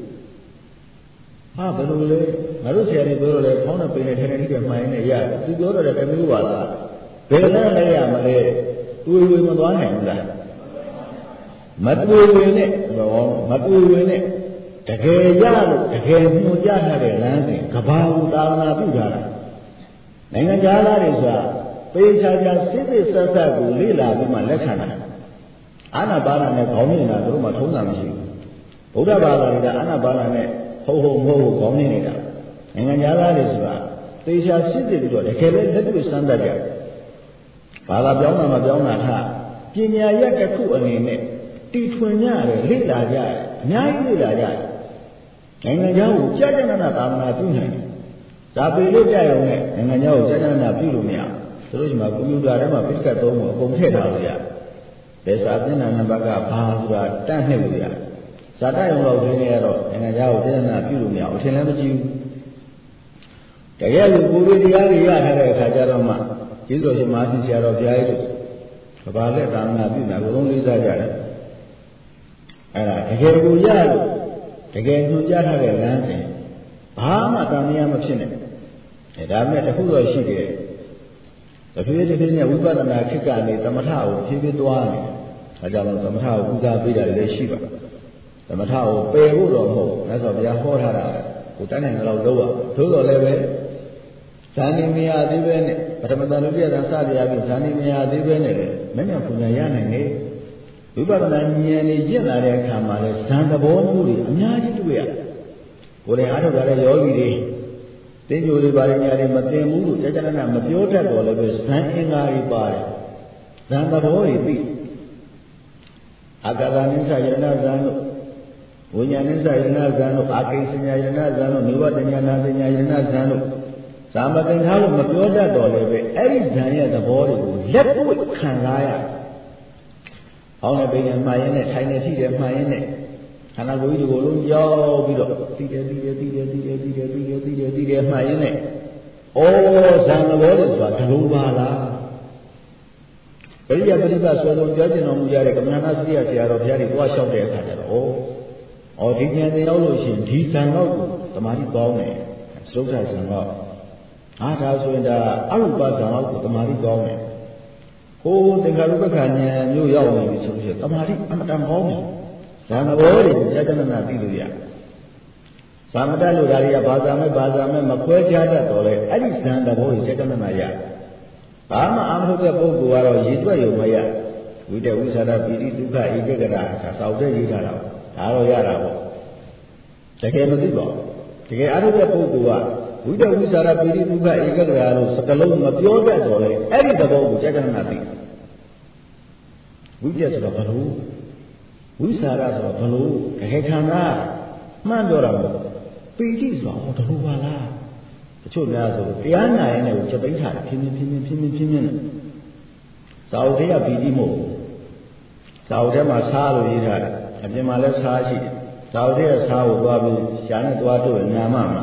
Speaker 1: ဟာဘယ်လိုလဲငါတို့ဆရာတွေပြောတော့လေခေါင်းနဲ့ပင်နဲ့ထိုင်နေရှိတယ်မှန်ရင်လည်းရတယ်သူပြောတော့လည်းတမျိုးပါလားဘယ်နဲ့လဲရမလဲတွေးဝေမသွားနိုင်ဘူးလားမတွေးဝေနဲ့တော့မတွေးဝေနဲ့တကယ်ရလို့တကယ်ညွှန်ကြားထားတဲ့လမ်းစဉ်ကဘာကိုသာသနာပြုထားတာနိုင်ငံသားတွေဆိုတာပေချာချာစစ်စစ်ဆက်ဆက်ကိုလေ့လာပြီးမှလက်ခံတာအာနာပါနနဲ့ခေါင်းနေတာတို့မှထုံးတာမရှိဘူးဗုဒ္ဓဘာသာတွေကအာနာပါနနဲ့ဟုတ်ဟုတ်မဟုတ်ခေါင်းနေနေတာနိုင်ငံသားတွေဆိုတာပေချာစစ်စစ်ပြီးတော့တကယ်လည်းလက်တွေ့စမ်းသပ်ကြတယ်ဘာသာပြောင်းတာမပြောင်းတာထားပညာရက်တစ်ခုအနေနဲ့တီထွင်ကြရတယ်လေ့လာကြရတယ်အများကြီးလေ့လာကြရတယ်နိုင်ငံသားကိုကြာကြာနာနာသာမနာပြုနိုင်တယ်ဒါပေလို့ကြရုံနဲ့နိုင်ငံသားကိုကြာကြာနာနာပြုလို့မရဘူးတို့ဒီမှာကွန်ပျူတာထဲမှာပစ္စကတ်သုံးဖို့အကုန်ထည့်ထားလို့ရတယ်ဘယ်စာသင်္နံနံပါတ်ကဘာဆိုတာတန့်နှိပ်လို့ရတယ်ဇာတရုံလောက်တွင်းနေရတော့နိုင်ငံသားကိုကြာကြာနာနာပြုလို့မရဘူးအထင်လည်းမကြည့်ဘူးတကယ်လို့ကိုယ်တွေတရားတွေရထားတဲ့အခါကျတော့မှကျေးဇူးတော်ရှင်မဟာဆရာတော်ဘုရားကြီးတို့ကဘာလက်သာနာပြုတာဘုံလေးစားကြတယ်အဲ့ဒါတကယ်ကိုရလို့တကယ်ညွှန်ကြားထားတဲ့လမ်းစဉ်ဘာမှတန်မြတ်မဖြစ်နဲ့အဲဒါနဲ့တခုတော့ရှိတယ်တဖြည်းဖြည်းနဲ့ဝိပဿနာခေတ်ကနေသမထကိုဖြည်းဖြည်းသွားနေဒါကြောင့်သမထကိုပူဇော်ပေးတာလည်းရှိပါသမထကိုပယ်ဖို့တော့မဟုတ်ဘူးမြတ်စွာဘုရားဟောထားတာကိုတိုင်းနိုင်တော့လို့ရသို့တော်လည်းပဲဇာတိမယသေးပဲနဲ့ပထမတန်လူပြည့်တာစတရားပြီးဇာတိမယသေးပဲနဲ့လည်းမဉ္ဇဉ်ပူညာရနိုင်တယ်ဝိပဿနာဉာဏ်နဲ့ရင့်လာတဲ့အခါမှာလည်းဇံသဘောမျိုးတွေအများကြီးတွေ့ရတယ်ကိုယ်တိုင်အားထုတ်ကြတဲ့ယောဂီတွေသိဉ္ဇိုတွေပါရညာတွေမသိဘူးလို့ကြာကြာနာမပြောတတ်တော့လည်းပဲဇံအင်္ဂါတွေပါတယ်ဇံသဘောတွေပြီးအာကာသနိစ္စယရဏဇံတို့ဝိညာဉ်နိစ္စယရဏဇံတို့အာကိစ္စညာယရဏဇံတို့နိဝတ္တညာနာပညာယရဏဇံတို့သာမသင်္ခါလို့မပြောတတ်တော့လည်းပဲအဲ့ဒီဇံရဲ့သဘောတွေကိုလက်တွေ့ခံစားရ။ဟောင်းနဲ့ပိန်နဲ့မှားရင်နဲ့ထိုင်နေထိတယ်မှားရင်နဲ့ခန္ဓာကိုယ်ကြီးဒီကိုလုံးကြောက်ပြီးတော့တီးတယ်တီးတယ်တီးတယ်တီးတယ်တီးတယ်တီးတယ်တီးတယ်တီးတယ်မှားရင်နဲ့ဩဇံသဘောတွေဆိုတာဒလုံးပါလား။ပရိယပရိပတ်ဆွဲလုံးပြောကျင်တော်မူကြတဲ့ကမ္မနာစရိယဆရာတော်ဘုရားတွေတွားလျှောက်တဲ့အခါကျတော့ဩဩဒီဉာဏ်တွေရောက်လို့ရှိရင်ဒီဇံတော့တမာတိကောင်းတယ်။သုဒ္ဓဇံတော့အားဒါဆိုရင်ဒါအရုပဇံတော့တမာတိကောင်းတယ်။ဟိုသင်္ခါရုပ္ပခဏ်ဉာဏ်မျိုးရောက်နေပြီဆိုလို့ရှိရင်တမာတိအမတန်ကောင်းတယ်။ဇံသဘောတွေကိုကြာကြာနာနာသိလို့ရတယ်။ဇာမတလို့ဒါတွေကဘာသာမဲ့ဘာသာမဲ့မခွဲခြားတတ်တော့လေအဲ့ဒီဇံသဘောတွေကြာကြာနာနာရတယ်။ဘာမှအာမထုတ်တဲ့ပုဂ္ဂိုလ်ကတော့ရည်တွက်ရုံမရဝိတ္တဝိသရာပိဋိဒုက္ခဧကဂရသာစောက်တဲ့ရေးထားတာဒါတော့ရတာပေါ့တကယ်မသိပါဘူးတကယ်အာထုတ်တဲ့ပုဂ္ဂိုလ်ကဝိတ္တဝိသရာပိဋိဒုက္ခဧကဂရလို့စကလုံးမပြောတတ်တော့လေအဲ့ဒီသဘောကိုကြာကြာနာနာသိဝိတ္တဆိုတော့ဘလို့ဝိသရာဆိုတော့ဘလို့တကယ်ခံတာမှန်ပြောတာမဟုတ်ပိဋိဆိုတော့ဘလို့ပါလားတချို့များဆိုတရားနာရင်လည်းချက်သိမ်းထားတယ်ဖြင်းဖြင်းဖြင်းဖြင်းဖြင်းဖြင်းဖြင်းနဲ့သာဝတိကပီတိမဟုတ်ဘူးသာဝတိမှာစားလို့ရေးထားတယ်အပြင်မှာလည်းစားရှိတယ်သာဝတိကစားကိုသွားပြီးရှားနဲ့သွားတို့ညာမမှာ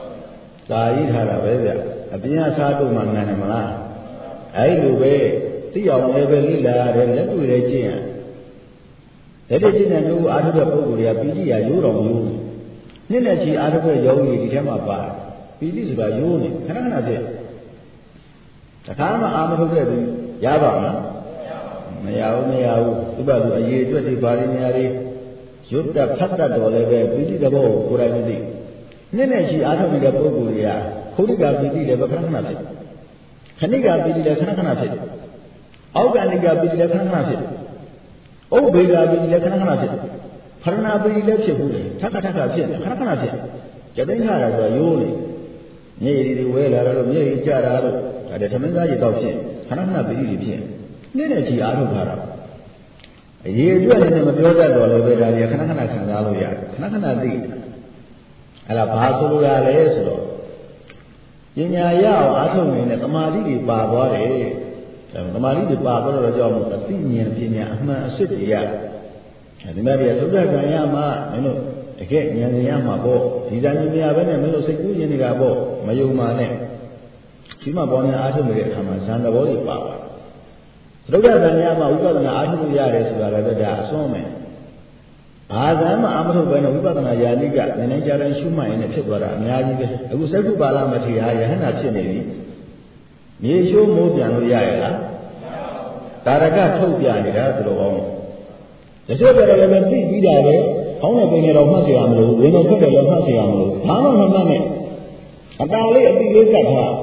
Speaker 1: သာရေးထားတာပဲဗျအပြင်ကစားတို့မှငံတယ်မလားအဲ့လိုပဲသိအောင်လည်းပဲလိလာရတယ်လက်တွေ့လည်းကျင့်ရလက်တွေ့ကျင့်တဲ့မျိုးအားထုတ်တဲ့ပုဂ္ဂိုလ်တွေကပီတိရရိုးတော်မျိုးနှစ်နဲ့ချီအားထုတ်တဲ့ယောဂီတွေဒီထဲမှာပါပီတိဆိုတာရိုးနေခဏခဏဖြစ်တခါမှအာမထုတ်တဲ့သူရပါမလားမရဘူးမရဘူးသူ့ဘာသူအရေးအတွက်ဒီပါရမီတွေရွတ်တက်ဖတ်တတ်တော်လည်းပဲပီတိတဘောကိုကိုယ်တိုင်မသိနှစ်နဲ့ချီအားထုတ်နေတဲ့ပုဂ္ဂိုလ်တွေကခုရိကပီတိလည်းပဲခဏခဏဖြစ်ခဏိကပီတိလည်းခဏခဏဖြစ်အောက်ကဏိကပီတိလည်းခဏခဏဖြစ်ဥပ္ပေကပီတိလည်းခဏခဏဖြစ်ခရဏပီတိလည်းဖြစ်ဘူးလေထပ်ထပ်ထပ်ဖြစ်ခဏခဏဖြစ်ကျသိန်းခါတာဆိုရိုးနေမြေရီတွေဝဲလာတော့မြေရီကြတာလို့ဒါတဲ့သမင်းသားရေတော့ဖြစ်ခဏခဏပီတိတွေဖြစ်နေ့နဲ့ချီအားထုတ်ထားတာအရေးအတွက်လည်းမပြောတတ်တော့လည်းပဲဒါကြီးခဏခဏခံစားလို့ရတယ်ခဏခဏသိအဲ့ဒါဘာဆိုလိုရလဲဆိုတော့ပညာရအောင်အားထုတ်နေတဲ့သမာဓိတွေပါသွားတယ်သမာဓိတွေပါသွားတော့ကြောင့်မို့အသိဉာဏ်ပညာအမှန်အစစ်တွေရဒီမဲ့ဒီသုဒ္ဓကံရမှာမင်းတို့တကယ်ဉာဏ်ရမှာပေါ့ဒီတန်ဉာဏ်ရပဲနဲ့မင်းတို့စိတ်ကူးရင်တွေကပေါ့မယုံမှနဲ့ဒီမှာပေါ်နေအားထုတ်နေတဲ့အခါမှာဇန်တဘောတွေပါသွားသုဒ္ဓကံရမှာဝိပဿနာအားထုတ်လို့ရတယ်ဆိုတာလည်းပဲဒါအစွန်းမယ်ဘာသာမှအာမထုတ်ပဲနဲ့ဝိပဿနာယာနိကနည်းနည်းကြတိုင်းရှုမှတ်ရင်လည်းဖြစ်သွားတာအများကြီးပဲအခုစက္ခုပါဠမထေရယဟန္တာဖြစ်နေပြီမြေရှိုးမိုးပြန်လို့ရရလားတာရကထုတ်ပြနေတာသူတော်ကောင်းတချို့ကြတယ်လည်းသိပြီးတာပဲခေါင်းနဲ့ပင်နဲ့တော့မှတ်เสียရမလို့ဝင်တော့ထွက်တယ်လည်းမှတ်เสียရမလို့ဘာမှမမှတ်နဲ့အတားလေးအတိလေးကတ်ထား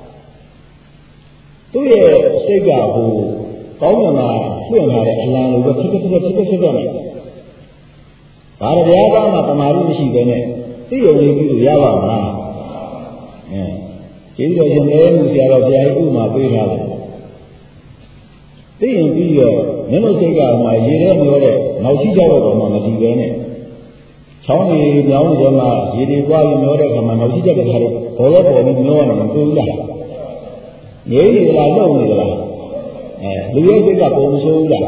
Speaker 1: သူ့ရဲ့စိတ်ကဟိုကောင်းကင်မှာလွှင့်လာတဲ့အလံလိုပဲဖြစ်ဖြစ်ဖြစ်ဖြစ်ဖြစ်ဖြစ်နေဘာတရားကမှတမာရီမရှိပဲနဲ့သိရုံလေးပြီးလို့ရပါမလားအဲကျေးဇူးတော်ရှင်လည်းမှုဆရာတော်ဘုရားကြီးဥမာပေးထားတယ်သိရင်ပြီးရောမင်းတို့စိတ်ကမှရေထဲမျောတဲ့နောက်ရှိကြတော့တော့မှမတည်ပဲနဲ့ချောင်းတွေမြောင်းတွေမှာရေတွေပွားပြီးမျောတဲ့ခါမှာနောက်ရှိကြတဲ့ခါလေးဘောရောပေါ်ပြီးမျောနေမှာသိဘူးလားငြိမ်းနေလားလုံနေလားအဲလူရဲ့စိတ်ကပုံမဆိုးဘူးလား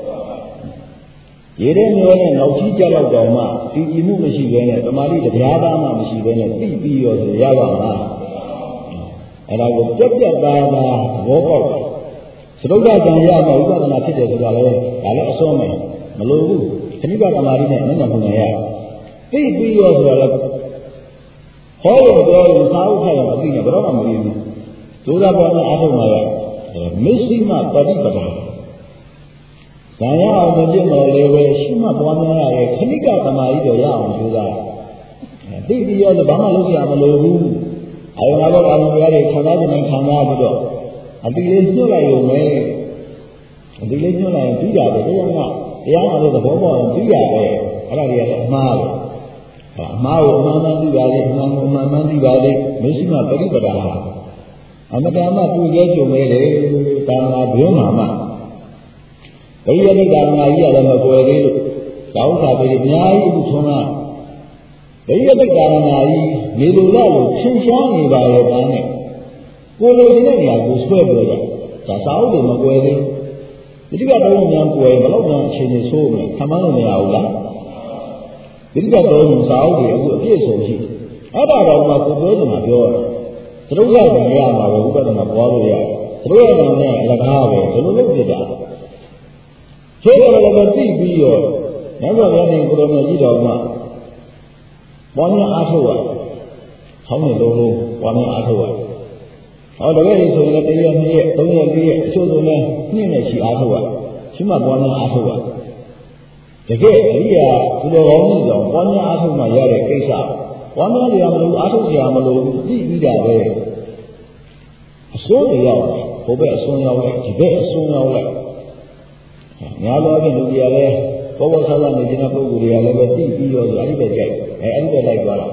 Speaker 1: ရေထဲမျောတဲ့နောက်ရှိကြတော့တော့မှတည်ကြည်မှုမရှိဘဲနဲ့တမာတိတရားသားမှမရှိဘဲနဲ့သိပြီးရောဆိုရပါမလားအဲ့ဒါကိုပြက်ပြက်သားသားဘောပေါက်သရုပ်ကံရမှာဝိပဿနာဖြစ်တယ်ဆိုတာလည်းဒါလည်းအစွန်းမယ်မလိုဘူးခဏိကသမာဓိနဲ့မျက်နှာပုံနဲ့ရသိပြီးရောဆိုတာလည်းဟောလို့ပြောရင်သာဥထိုင်အောင်အသိနဲ့ဘယ်တော့မှမပြီးဘူးဒုရဘောနဲ့အားထုတ်မှာရမစ္စည်းမပฏิပဒါဇာရအောင်မဖြစ်မယ်လေပဲရှိမှပွားများရရဲ့ခဏိကသမာဓိတော့ရအောင်ကြိုးစားသိပြီးရောဘာမှလုပ်ရမလိုဘူးအယုံလာတော့အာရုံရတဲ့ခံစားခြင်းခံစားပြီးတော့အတိလေးညှို့လိုက်ရုံပဲအတိလေးညှို့လိုက်ရင်ပြီးတာပဲတရားကတရားနာလို့သဘောပေါက်ရင်ပြီးတာပဲအဲ့ဒါတွေကတော့အမှားပဲအမှားကိုအမှန်မှန်သိပါလေအမှန်ကိုအမှန်မှန်သိပါလေမရှိမှပရိပဒါဟာအမတန်မှသူ့ရဲ့ကြုံမဲလေတာနာဘုံမှာမှဘိယတိတာနာကြီးရတယ်မကွယ်သေးလို့တောင်းတာပဲအများကြီးအခုထုံးတာဘိယတိတာနာကြီးနေလူလာလို့ရှင်းရှားနေပါရဲ့ဒါနဲ့ကိုလိုချင်တဲ့နေရာကိုဆွဲပြောကြဒါစာအုပ်တွေမကွယ်သေးဒီတိကတော့မြန်ကွယ်ဘလို့မြန်အချိန်ကြီးဆိုးမယ်ခမန်းလို့မရဘူးလားဒီတိကတော့စာအုပ်တွေအခုအပြည့်စုံရှိအဲ့ဒါတော့မှကိုပြောချင်တာပြောရတယ်သရုပ်ရတဲ့နေရာမှာဝိပဿနာပွားလို့ရတယ်သရုပ်ရတဲ့နဲ့အလကားပဲဘယ်လိုလုပ်ဖြစ်တာကျိုးတယ်လည်းသိပြီးရောမြတ်စွာဘုရားရှင်ကိုယ်တော်မြတ်ကြီးတော်မှာဘောင်းအားထုတ်ရခေါင်းနဲ့လုံးလုံးဘောင်းအားထုတ်ရဟောတကယ်လို့ဆိုရင်တရက်နှစ်ရက်သုံးရက်လေးရက်အချို့ဆိုလည်းနှစ်နဲ့ချီအားထုတ်ရရှိမှဘောင်းအားထုတ်ရတကယ်အရိယာသူတော်ကောင်းကြီးကြောင့်ဘောင်းအားထုတ်မှရတဲ့ကိစ္စဘောင်းများတွေကမလို့အားထုတ်ကြရမလို့သိပြီးတာပဲအစိုးရရောက်ဘိုးဘက်အစွန်းရောက်လိုက်ဒီဘက်အစွန်းရောက်လိုက်များသောအားဖြင့်လူတွေကလည်းဘောဘောဆာဆာနေတဲ့ပုဂ္ဂိုလ်တွေကလည်းပဲသိပြီးတော့အဲ့ဒီဘက်ကြိုက်အဲအဲ့ဒီဘက်လိုက်သွားတာ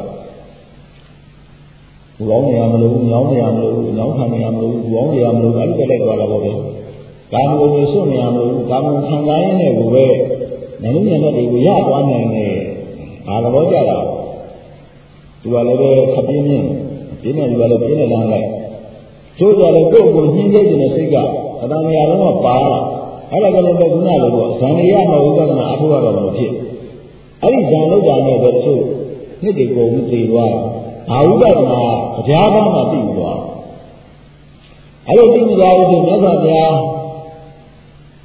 Speaker 1: ဘူကောင်းနေရမလို့ညောင်းနေရမလို့ညောင်းခံနေရမလို့ဘူကောင်းနေရမလို့အဲ့ဒီဘက်လိုက်သွားတာပေါ့ဗျာကာမဂုဏ်ကိုစွန့်နေရမလို့ကာမဂုဏ်ခံစားရင်းနဲ့ကိုပဲဉာဏ်ဉာဏ်နဲ့တွေကိုရသွားနိုင်တယ်ဒါသဘောကျတာသူကလည်းပဲခပ်ပြင်းပြင်းပြင်းနေသူကလည်းပြင်းနေလမ်းလိုက်ကျိုးကြလည်းကိုယ့်ကိုညှင်းနေတဲ့စိတ်ကအတန်မြာလုံးကပါလာအဲ့ဒါကလည်းပဲခုနလိုပေါ့ဇန်ရမဝိပဿနာအထောက်အတော်မဖြစ်အဲ့ဒီဇန်လောက်တာနဲ့ပဲသူနှစ်တွေကုန်ပြီးတည်သွားဘာဝိပဿနာတရားဘာမှသိသွားအဲ့လိုသိသွားလို့ဆိုမြတ်စွာဘုရား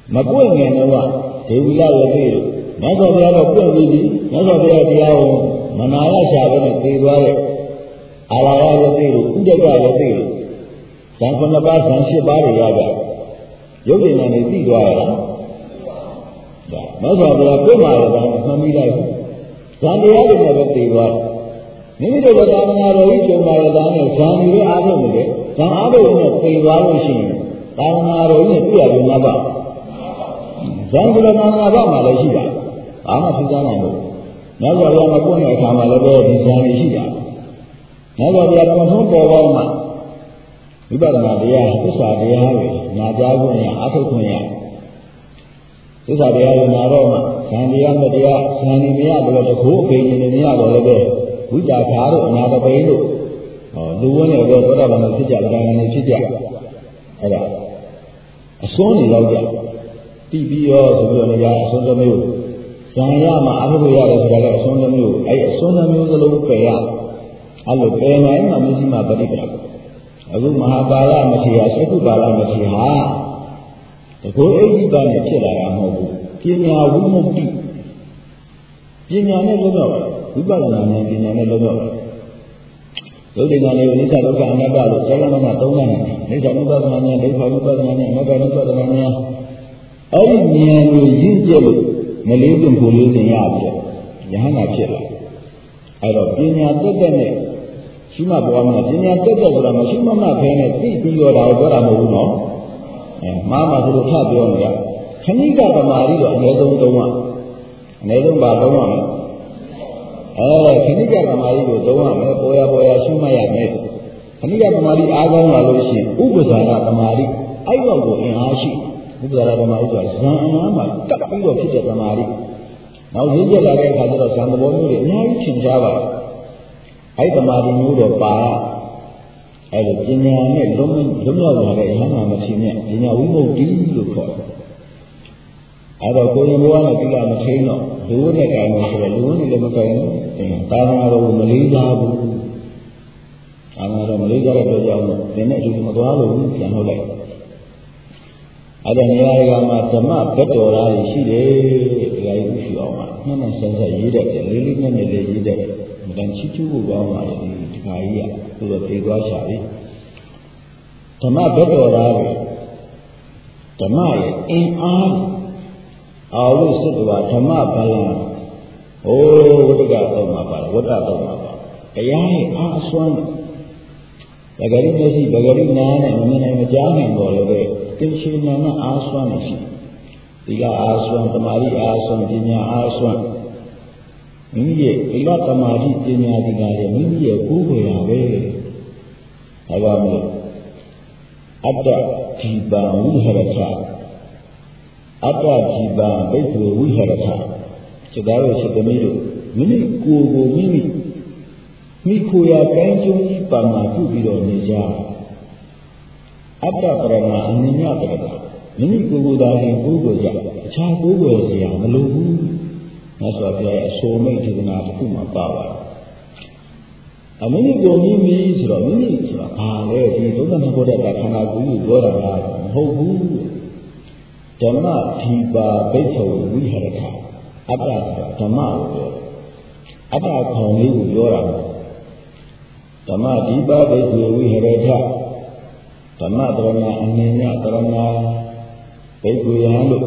Speaker 1: မပွင့်ငင်တော့ဒေဝီလလည်းသိလို့မြတ်စွာဘုရားတော့ပွင့်ပြီးပြီမြတ်စွာဘုရားတရားကိုမနာရရှာဘဲနဲ့သိသွားတဲ့အာလာရလည်းသိလို့ဥဒကလည်းသိလို့ဇန်ခုနှစ်ပါးဇန်ရှစ်ပါးတွေရကြရုပ်ဉာဏ်နဲ့သိသွားရလားဒါမြတ်စွာဘုရားပြမှာလည်းမှတ်မိလိုက်ဇန်တရားတွေနဲ့ပဲသိသွားမိမိတို့ကသာသနာတော်ကြီးကျုံပါရတဲ့နဲ့ဇန်တွေအားထုတ်နေတယ်ဇန်အားထုတ်နဲ့သိသွားလို့ရှိရင်သာသနာတော်ကြီးနဲ့တွေ့ရပြီလားပါဇန်ကုလသာသနာ့မှာလည်းရှိတာဘာမှသိကြနိုင်ဘူးမြတ်စွာဘုရားမပွင့်တဲ့အခါမှာလည်းပဲဒီဇန်တွေရှိတာမြတ်စွာဘုရားပုံထုံးပေါ်ပေါင်းမှာဝိပဿနာတရားသစ္စာတရားတွေညာကြားခွင့်ရအထုတ်ခွင့်ရသစ္စာတရားတွေနာတော့မှဇန်တရားမတရားဇန်နေမရဘယ်လိုတခုအပေနေနေရတော့လည်းပဲဝိတာခါတို့အနာတပိန်တို့ဟောလူဝန်းတွေတော့သောတာပန်ဖြစ်ကြဗလာဏဖြစ်ကြအဲ့ဒါအစွန်းနေတော့ကြတိပြီးရောဆိုပြီးတော့လည်းအစွန်းတစ်မျိုးဇန်ရမှာအထုတ်ရတယ်ဆိုတာလည်းအစွန်းတစ်မျိုးအဲ့အစွန်းတစ်မျိုးစလုံးပယ်ရအဲ့လိုပယ်နိုင်မှမရှိမှပရိပ္ပာအခုမဟာပါဠမထေရသက္ကုပါဠမထေရဟာတကောအိဋ္ဌိပါနဲ့ဖြစ်လာတာမဟုတ်ဘူးပညာဝိမု ക്തി ပညာနဲ့လုံးတော့ဝိပဿနာနဲ့ပညာနဲ့လုံးတော့ဒုတိယဉာဏ်လေးနိစ္စဒုက္ခအနတ္တလို့ဇာလမနာသုံးနိုင်တယ်နိစ္စဝိပဿနာဉာဏ်ဒုက္ခဝိပဿနာဉာဏ်အနတ္တဝိပဿနာဉာဏ်အဲ့ဒီဉာဏ်ကိုရင့်ကျက်လို့မလေးစုံကိုလေးစုံရပြီးတော့ယဟန္တာဖြစ်လာအဲ့တော့ပညာတက်တဲ့နဲ့ရှိမှပေါ်မှာပညာတက်တဲ့ဆိုတာမရှိမှမခဲနဲ့သိပြီးတော့ဒါကိုပြောတာမဟုတ်ဘူးနော်အဲမှားမှဆိုလို့ထပ်ပြောနေတာခဏိကသမာဓိတော့အနည်းဆုံးသုံးရအနည်းဆုံးပါသုံးရမယ်အဲခဏိကသမာဓိကိုသုံးရမယ်ပေါ်ရပေါ်ရရှိမှရမယ်ခဏိကသမာဓိအားကောင်းလာလို့ရှိရင်ဥပ္ပဇာရသမာဓိအဲ့တော့ကိုအင်အားရှိဥပ္ပဇာရသမာဓိဆိုတာဇန်အနာမှာတက်ပြီးတော့ဖြစ်တဲ့သမာဓိနောက်ရင်းကျက်လာတဲ့အခါကျတော့ဇန်သဘောမျိုးတွေအများကြီးသင်ကြားပါတယ်အဲ့သမာဓိမျိုးတော့ပါအဲ့လိုပညာနဲ့လုံးလုံးရောက်လာတဲ့ယဟန္တာမထေရနဲ့ပညာဝိမု ക്തി လို့ခေါ်တယ်အဲ့တော့ကိုရင်ဘဝနဲ့တိလာမထိန်တော့လူဝနဲ့ကြိုင်လို့ဆိုတော့လူဝနဲ့လည်းမကြိုင်ဘူးသာသနာတော်ကိုမလေးစားဘူးသာသနာတော်မလေးစားတဲ့အတွက်ကြောင့်ဒီနဲ့ဒီမသွားလို့ပြန်ထုတ်လိုက်အဲ့ဒါနေရာကမှာဓမ္မဘက်တော်သားရှိတယ်ဒီကကြီးရှိအောင်မှာနှစ်နဲ့ဆက်ဆက်ရေးတတ်တယ်လေးလေးနဲ့နဲ့လေးရေးတတ်တယ်မတန်ချီချူဖို့ကောင်းပါလေဒီခါကြီးကသူ့တော့ပြေသွားချပြီဓမ္မဘက်တော်သားတွေဓမ္မရဲ့အင်အားအာဝိသုတ္တဝဓမ္မဗလံဟိုဝတ္တကတော့မှာပါဝတ္တတော့မှာပါတရားရဲ့အားအစွမ်းဗဂရိမျက်စိဗဂရိနာနဲ့မမြင်နိုင်မကြားနိုင်တော့လည်းပဲတင်ရှိနာနဲ့အားစွမ်းမရှိဒီကအားစွမ်းတမာရီအားစွမ်းပညာအားစွမ်းမိမိရဲ့ဒီကတမာရီပညာဒီကရဲ့မိမိရဲ့ကိုယ်ကိုယ်ရပဲဒါကြောင့်မို့အတ္တဒီပံဝိဟရထအတ္တဒီပံဘိက္ခုဝိဟရထစေသားတို့စေသမီးတို့မိမိကိုယ်ကိုမိမိမိကိုယ်ရကိုင်းကျုံကြီးပံမှာပြုပြီးတော့နေကြအတ္တပရမအနိညတရမိမိကိုယ်ကိုယ်သာရင်ကိုယ်ကိုယ်ကြအခြားကိုယ်ကိုယ်စရာမလိုဘူးမြတ်စွာဘုရားအဆိုမိတ်ဒေသနာတစ်ခုမှာပါပါတယ်အမိမိကိုမိမိဆိုတော့မိမိဆိုတာဘာလဲဒီဒုက္ခမဟုတ်တဲ့ခန္ဓာကိုယ်ကိုပြောတာလားမဟုတ်ဘူးဓမ္မဒီပါဘိက္ခုဝိဟရထအတ္တဆိုတာဓမ္မကိုပြောတယ်အတ္တခေါင်လေးကိုပြောတာဓမ္မဒီပါဘိက္ခုဝိဟရထဓမ္မတရဏအနည်းညတရဏဘိက္ခုယံလို့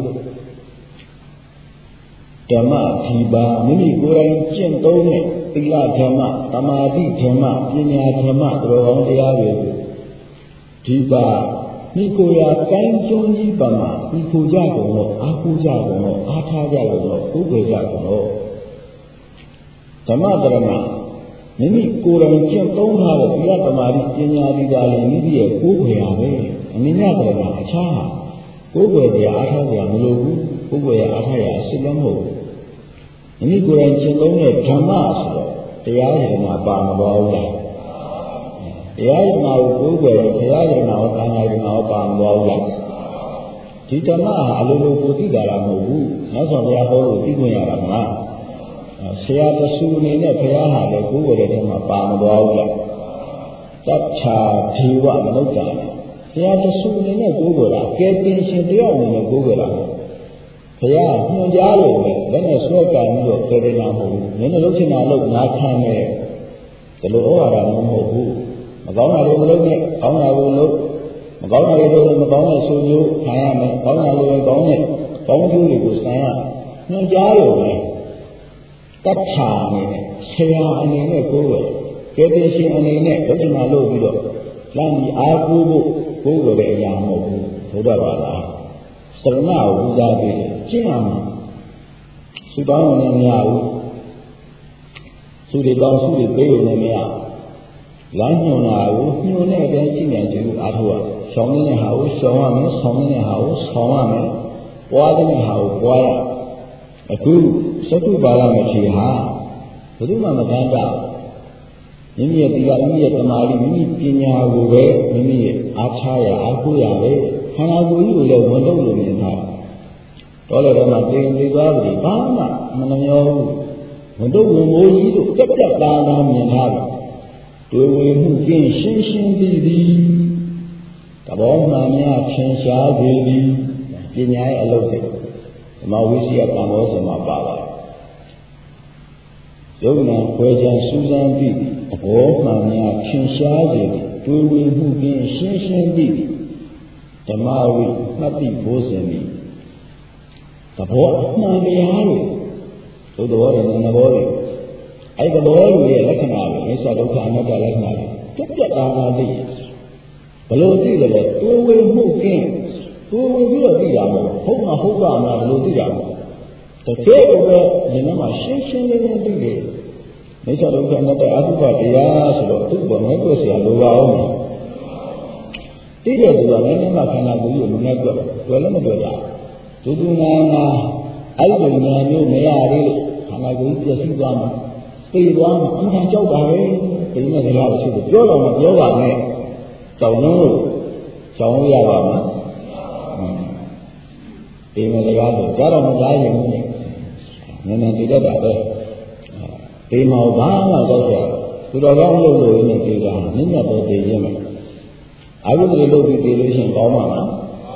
Speaker 1: ဓမ္မဒီပါမိမိကိုယ်တိုင်ကျင့်သုံးတဲ့သီလဓမ္မသမာဓိဓမ္မပညာဓမ္မတော်ကောင်းတရားတွေကိုဒီပါမိကိုယ်ရာကိုင်းကျုံးကြီးပါမှာဒီကိုကြကုန်တော့အာကိုကြကုန်တော့အားထားကြကုန်တော့ကိုယ်ကိုကြကုန်တော့ဓမ္မတရဏမိမိကိုယ်တိုင်ကျင့်သုံးထားတဲ့သီလသမာဓိပညာဒီပါလည်းမိမိရဲ့ကိုယ်ကိုရာပဲအနိညတရဏအခြားကိုယ်ကိုရာအားထားကြမလို့ဘူးကိုယ်ကိုရာအားထားရအစစ်လည်းမဟုတ်ဘူးမိမိကိုယ်တိုင်ကျင့်သုံးတဲ့ဓမ္မဆိုတော့တရားရည်မှာပါမသွားဘူးလားတရားရည်မှာကိုယ်ကိုယ်တရားရည်မှာသံဃာရည်မှာပါမသွားဘူးလားဒီဓမ္မဟာအလိုလိုကိုသိတာလားမဟုတ်ဘူးနောက်ဆုံးဘုရားဟောလို့သိခွင့်ရတာမလားဆရာတဆူအနေနဲ့ဘုရားဟာလည်းကိုယ်ကိုယ်ရဲ့ထဲမှာပါမသွားဘူးလားတ္ထာဒေဝမနုဿာဆရာတဆူအနေနဲ့ကိုယ်ကိုယ်ကကယ်တင်ရှင်တယောက်အနေနဲ့ကိုးကွယ်တာဘုရားညွှန်ကြားလို့ပဲလည်းနဲ့ဆွဲကံပြီးတော့ကယ်တင်တာမဟုတ်ဘူးနည်းနည်းလုပ်ချင်တာလုပ်ငါခံတယ်ဒီလိုဩဝါဒမဟုတ်ဘူးမကောင်းတာတွေမလုပ်နဲ့ကောင်းတာကိုလုပ်မကောင်းတာတွေလုပ်မကောင်းတဲ့ဆိုမျိုးခံရမယ်ကောင်းတာတွေကောင်းတဲ့ကောင်းကျိုးတွေကိုဆံရညွှန်ကြားလို့ပဲတတ်ထာအနေနဲ့ဆရာအနေနဲ့ကိုယ်ပဲကယ်တင်ရှင်အနေနဲ့လုပ်ချင်တာလုပ်ပြီးတော့လမ်းပြီးအားကိုးဖို့ကိုယ်ကိုယ်တဲ့အရာမဟုတ်ဘူးဘုရားဘာသာစရဏကိုဦးစားပေးတယ်ကျင့်ရမှာသုတောင်းလည်းမရဘူးသုတွေတောင်းသုတွေပေးလို့လည်းမရလမ်းညွှန်တာကိုညွှန်တဲ့အတိုင်းကျင့်ကြံကြည့်လို့အားထုတ်ရရှောင်းနေတဲ့ဟာကိုရှောင်းရမယ်ဆောင်းနေတဲ့ဟာကိုဆောင်းရမယ်ပွားတဲ့ဟာကိုပွားရအခုသတ္တုပါဠိမထေဟာဘယ်သူမှမကမ်းတာမိမိရဲ့တရားမိမိရဲ့တမာတိမိမိပညာကိုပဲမိမိရဲ့အားထားရအားကိုးရပဲခန္ဓာကိုယ်ကြီးကိုလည်းဝန်ထုတ်လို့မြင်တာတော်လည်းတော့မှသင်သိသွားပြီဘာမှမနှမျောဘူးဝန်ထုတ်ဝန်မိုးကြီးတို့တက်တက်သားသားမြင်တာတွေ့ဝေမှုကင်းရှင်းရှင်းသိသည်တဘောမှန်များထင်ရှားစေသည်ပညာရဲ့အလုပ်တွေဓမ္မဝိစီယကံဘောဇဉ်မှာပါပါတယ်ယုံနာခွဲခြားစူးစမ်းပြီးတဘောမှန်များထင်ရှားစေသည်တွေ့ဝေမှုကင်းရှင်းရှင်းသိသည်ဓမ္မဝိမှတ်တိဘိုးစင်သည်သဘောမှန်တရားတွေသို့တော်လည်းသဘောတွေအဲ့သဘောတွေရဲ့လက္ခဏာတွေအိစ္ဆဒုက္ခအနတ္တလက္ခဏာတွေပြတ်ပြတ်သားသားသိဘလို့သိတယ်လဲတွေးဝေမှုကင်းတွေးဝေပြီးတော့သိရမှာဟုတ်မှာဟုတ်ပါမလားဘလို့သိရမှာတကယ်ကိုပဲဉာဏ်မှာရှင်းရှင်းလင်းလင်းသိတယ်အိစ္ဆဒုက္ခအနတ္တအတုပတရားဆိုတော့သူ့ဘောနဲ့တွေ့เสียလိုပါအောင်သိတဲ့သူကလည်းမျက်မှောက်ခန္ဓာကိုယ်ကိုမနဲ့တွေ့တွေ့လည်းမတွေ့တာဒုဒုနာနာအဲ့လိုဉာဏ်မျိုးမရသေးလို့ခန္ဓာကိုယ်ပြည့်စုံသွားမှာသိသွားမှာအမှန်ကြောက်ပါပဲဒီနေ့တရားကိုရှိတယ်ပြောတော့မပြောပါနဲ့ကြောက်လို့ကြောက်ရပါမှာဒီနေ့တရားကိုကြားတော့မကြားရင်ဘူးနည်းနည်းသိတတ်တာပဲဒီမှာဘာမှကြောက်ရသူတော်ကောင်းလို့လို့နေသိတာနည်းနည်းတော့သိခြင်းပဲအာဟုတွေလုပ်ပြီးသိလို့ရှိရင်ကောင်းပါလား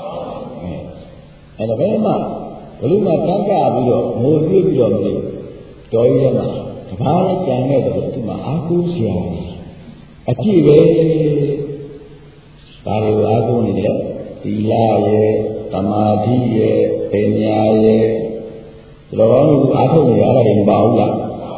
Speaker 1: အဲ့ဒါပဲမှဘလို့မှတန်းကြပြီးတော့ငိုပြပြီးတော့မလို့တော်ရည်မှာတဘာနဲ့ကြံတဲ့တော့ဒီမှာအာဟုဆရာအပြည့်ပဲဒါလိုအာဟုနေတယ်သီလရဲ့သမာဓိရဲ့ပညာရဲ့ဒီလိုကောင်းလို့အာထုတ်နေရတာတွေမပါဘူးလား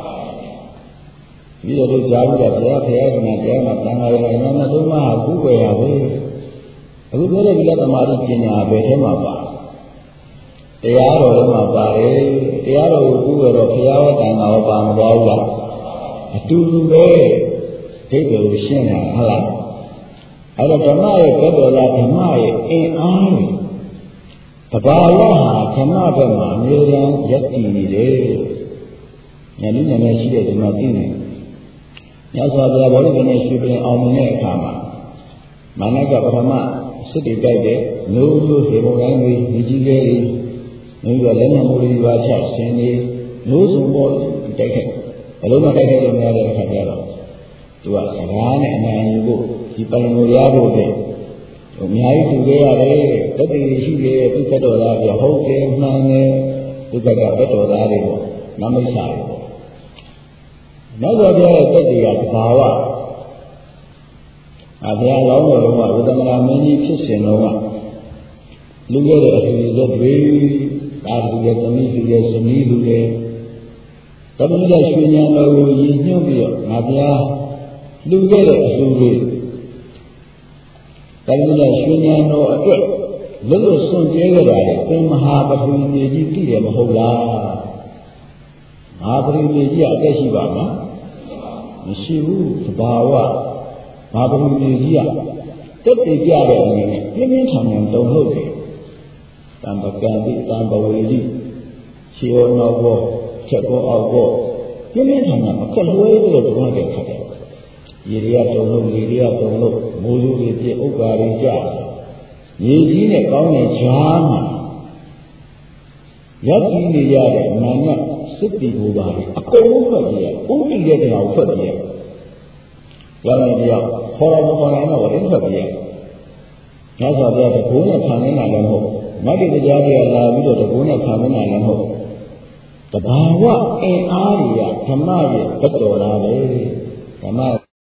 Speaker 1: ဒီလိုကြားပြီးတော့ဘုရားဖရာကလည်းတရားမှာတန်ခါရယ်နာမသုံးပါးကုကွယ်ရပဲအခုပြောတဲ့ဒီကသမာဓိပညာဘယ်ထဲမှာပါတရားတော်ထဲမှာပါတယ်တရားတော်ကိုကုကွယ်တော့ဘုရားဟောတန်ခါဟောပါမသွားဘူးလားအတူတူပဲဒိဋ္ဌိကိုရှင်းတာဟုတ်လားအဲ့တော့ဓမ္မရဲ့ဘက်တော်လားဓမ္မရဲ့အင်အားတဘာဝဟာဓမ္မဘက်မှာအမြဲတမ်းယက်တည်နေတယ်ဉာဏ်ဉာဏ်နဲ့ရှိတဲ့ဒီမှာသိနေမြတ်စွာဘုရားဘောဓိနဲ့ရွှေပြင်အောင်နေတဲ့အခါမှာမာနကပထမစစ်တွေတိုက်တဲ့နိုးလို့ဒီဘုံတိုင်းကြီးညီကြီးလေးတွေမျိုးကလည်းမမိုးလေးပါချဆင်းနေနိုးစုံပေါ်တိုက်ခဲ့ဘယ်လိုမှတိုက်ခဲ့လို့မရတဲ့အခါကျတော့သူကစကားနဲ့အနိုင်ယူဖို့ဒီပိုင်ကိုရဖို့တဲ့အများကြီးတူခဲ့ရတယ်တက်တည်ရှိခဲ့သူ့ဘက်တော်သားပြဟုတ်တယ်မှန်တယ်သူ့ဘက်ကဘက်တော်သားတွေပေါ့နမိတ်စာတွေနောက်တော့ပြောတဲ့တက်တည်ကသဘာဝအဘုရားလောင်းတော်ကဝိသမနာမင်းကြီးဖြစ်စဉ်တော့လူခဲ့တဲ့အထူးသက်တွေဒါလူရဲ့သမီးလူရဲ့ဇနီးလူရဲ့တပည့်ရဲ့ရွှေဉာဏ်တော်ကိုရည်ညွှန်းပြီးတော့ငါဘုရားလူခဲ့တဲ့အထူးတွေတပည့်ရဲ့ရွှေဉာဏ်တော်အတွက်လွတ်လွတ်စွန့်ကြဲကြတာလေသင်မဟာပထဝီမြေကြီးသိတယ်မဟုတ်လားမဟာပထဝီမြေကြီးကအသက်ရှိပါမလားမရှိဘူးသဘာဝမဟာပထဝီမြေကြီးကတက်တည်ကြတဲ့အနေနဲ့ပြင်းပြင်းထန်ထန်တုံ့ဟုတ်တယ်တံပကံတိတံပဝေတိခြေရောနောက်ဘောချက်ဘောအောက်ဘောပြင်းပြင်းထန်ထန်အခက်လွဲပြီးတော့တွန်းတဲ့ခါကျရေတွေကတုံလို့လေတွေကတုံလို့မိုးရိုးတွေပြည့်ဥက္ကာတွေကြရေကြီးနဲ့ကောင်းတဲ့ဈာမှာရက်ကြီးနေရတဲ့နာမစစ်တီဘိုးပါလေအကုန်လုံးထွက်ပြေးဥပ္ပိရဲ့တရားထွက်ပြေးရမယ်တရားခေါ်တော့ခေါ်ရင်တော့လည်းထွက်ပြေးညဆိုပြတကူနဲ့ခံနေတာလည်းမဟုတ်မတ္တိတရားတွေလာပြီးတော့တကူနဲ့ခံနေတာလည်းမဟုတ်တဘာဝအင်အားကြီးကဓမ္မရဲ့ဘတ်တော်လာပဲဓမ္မ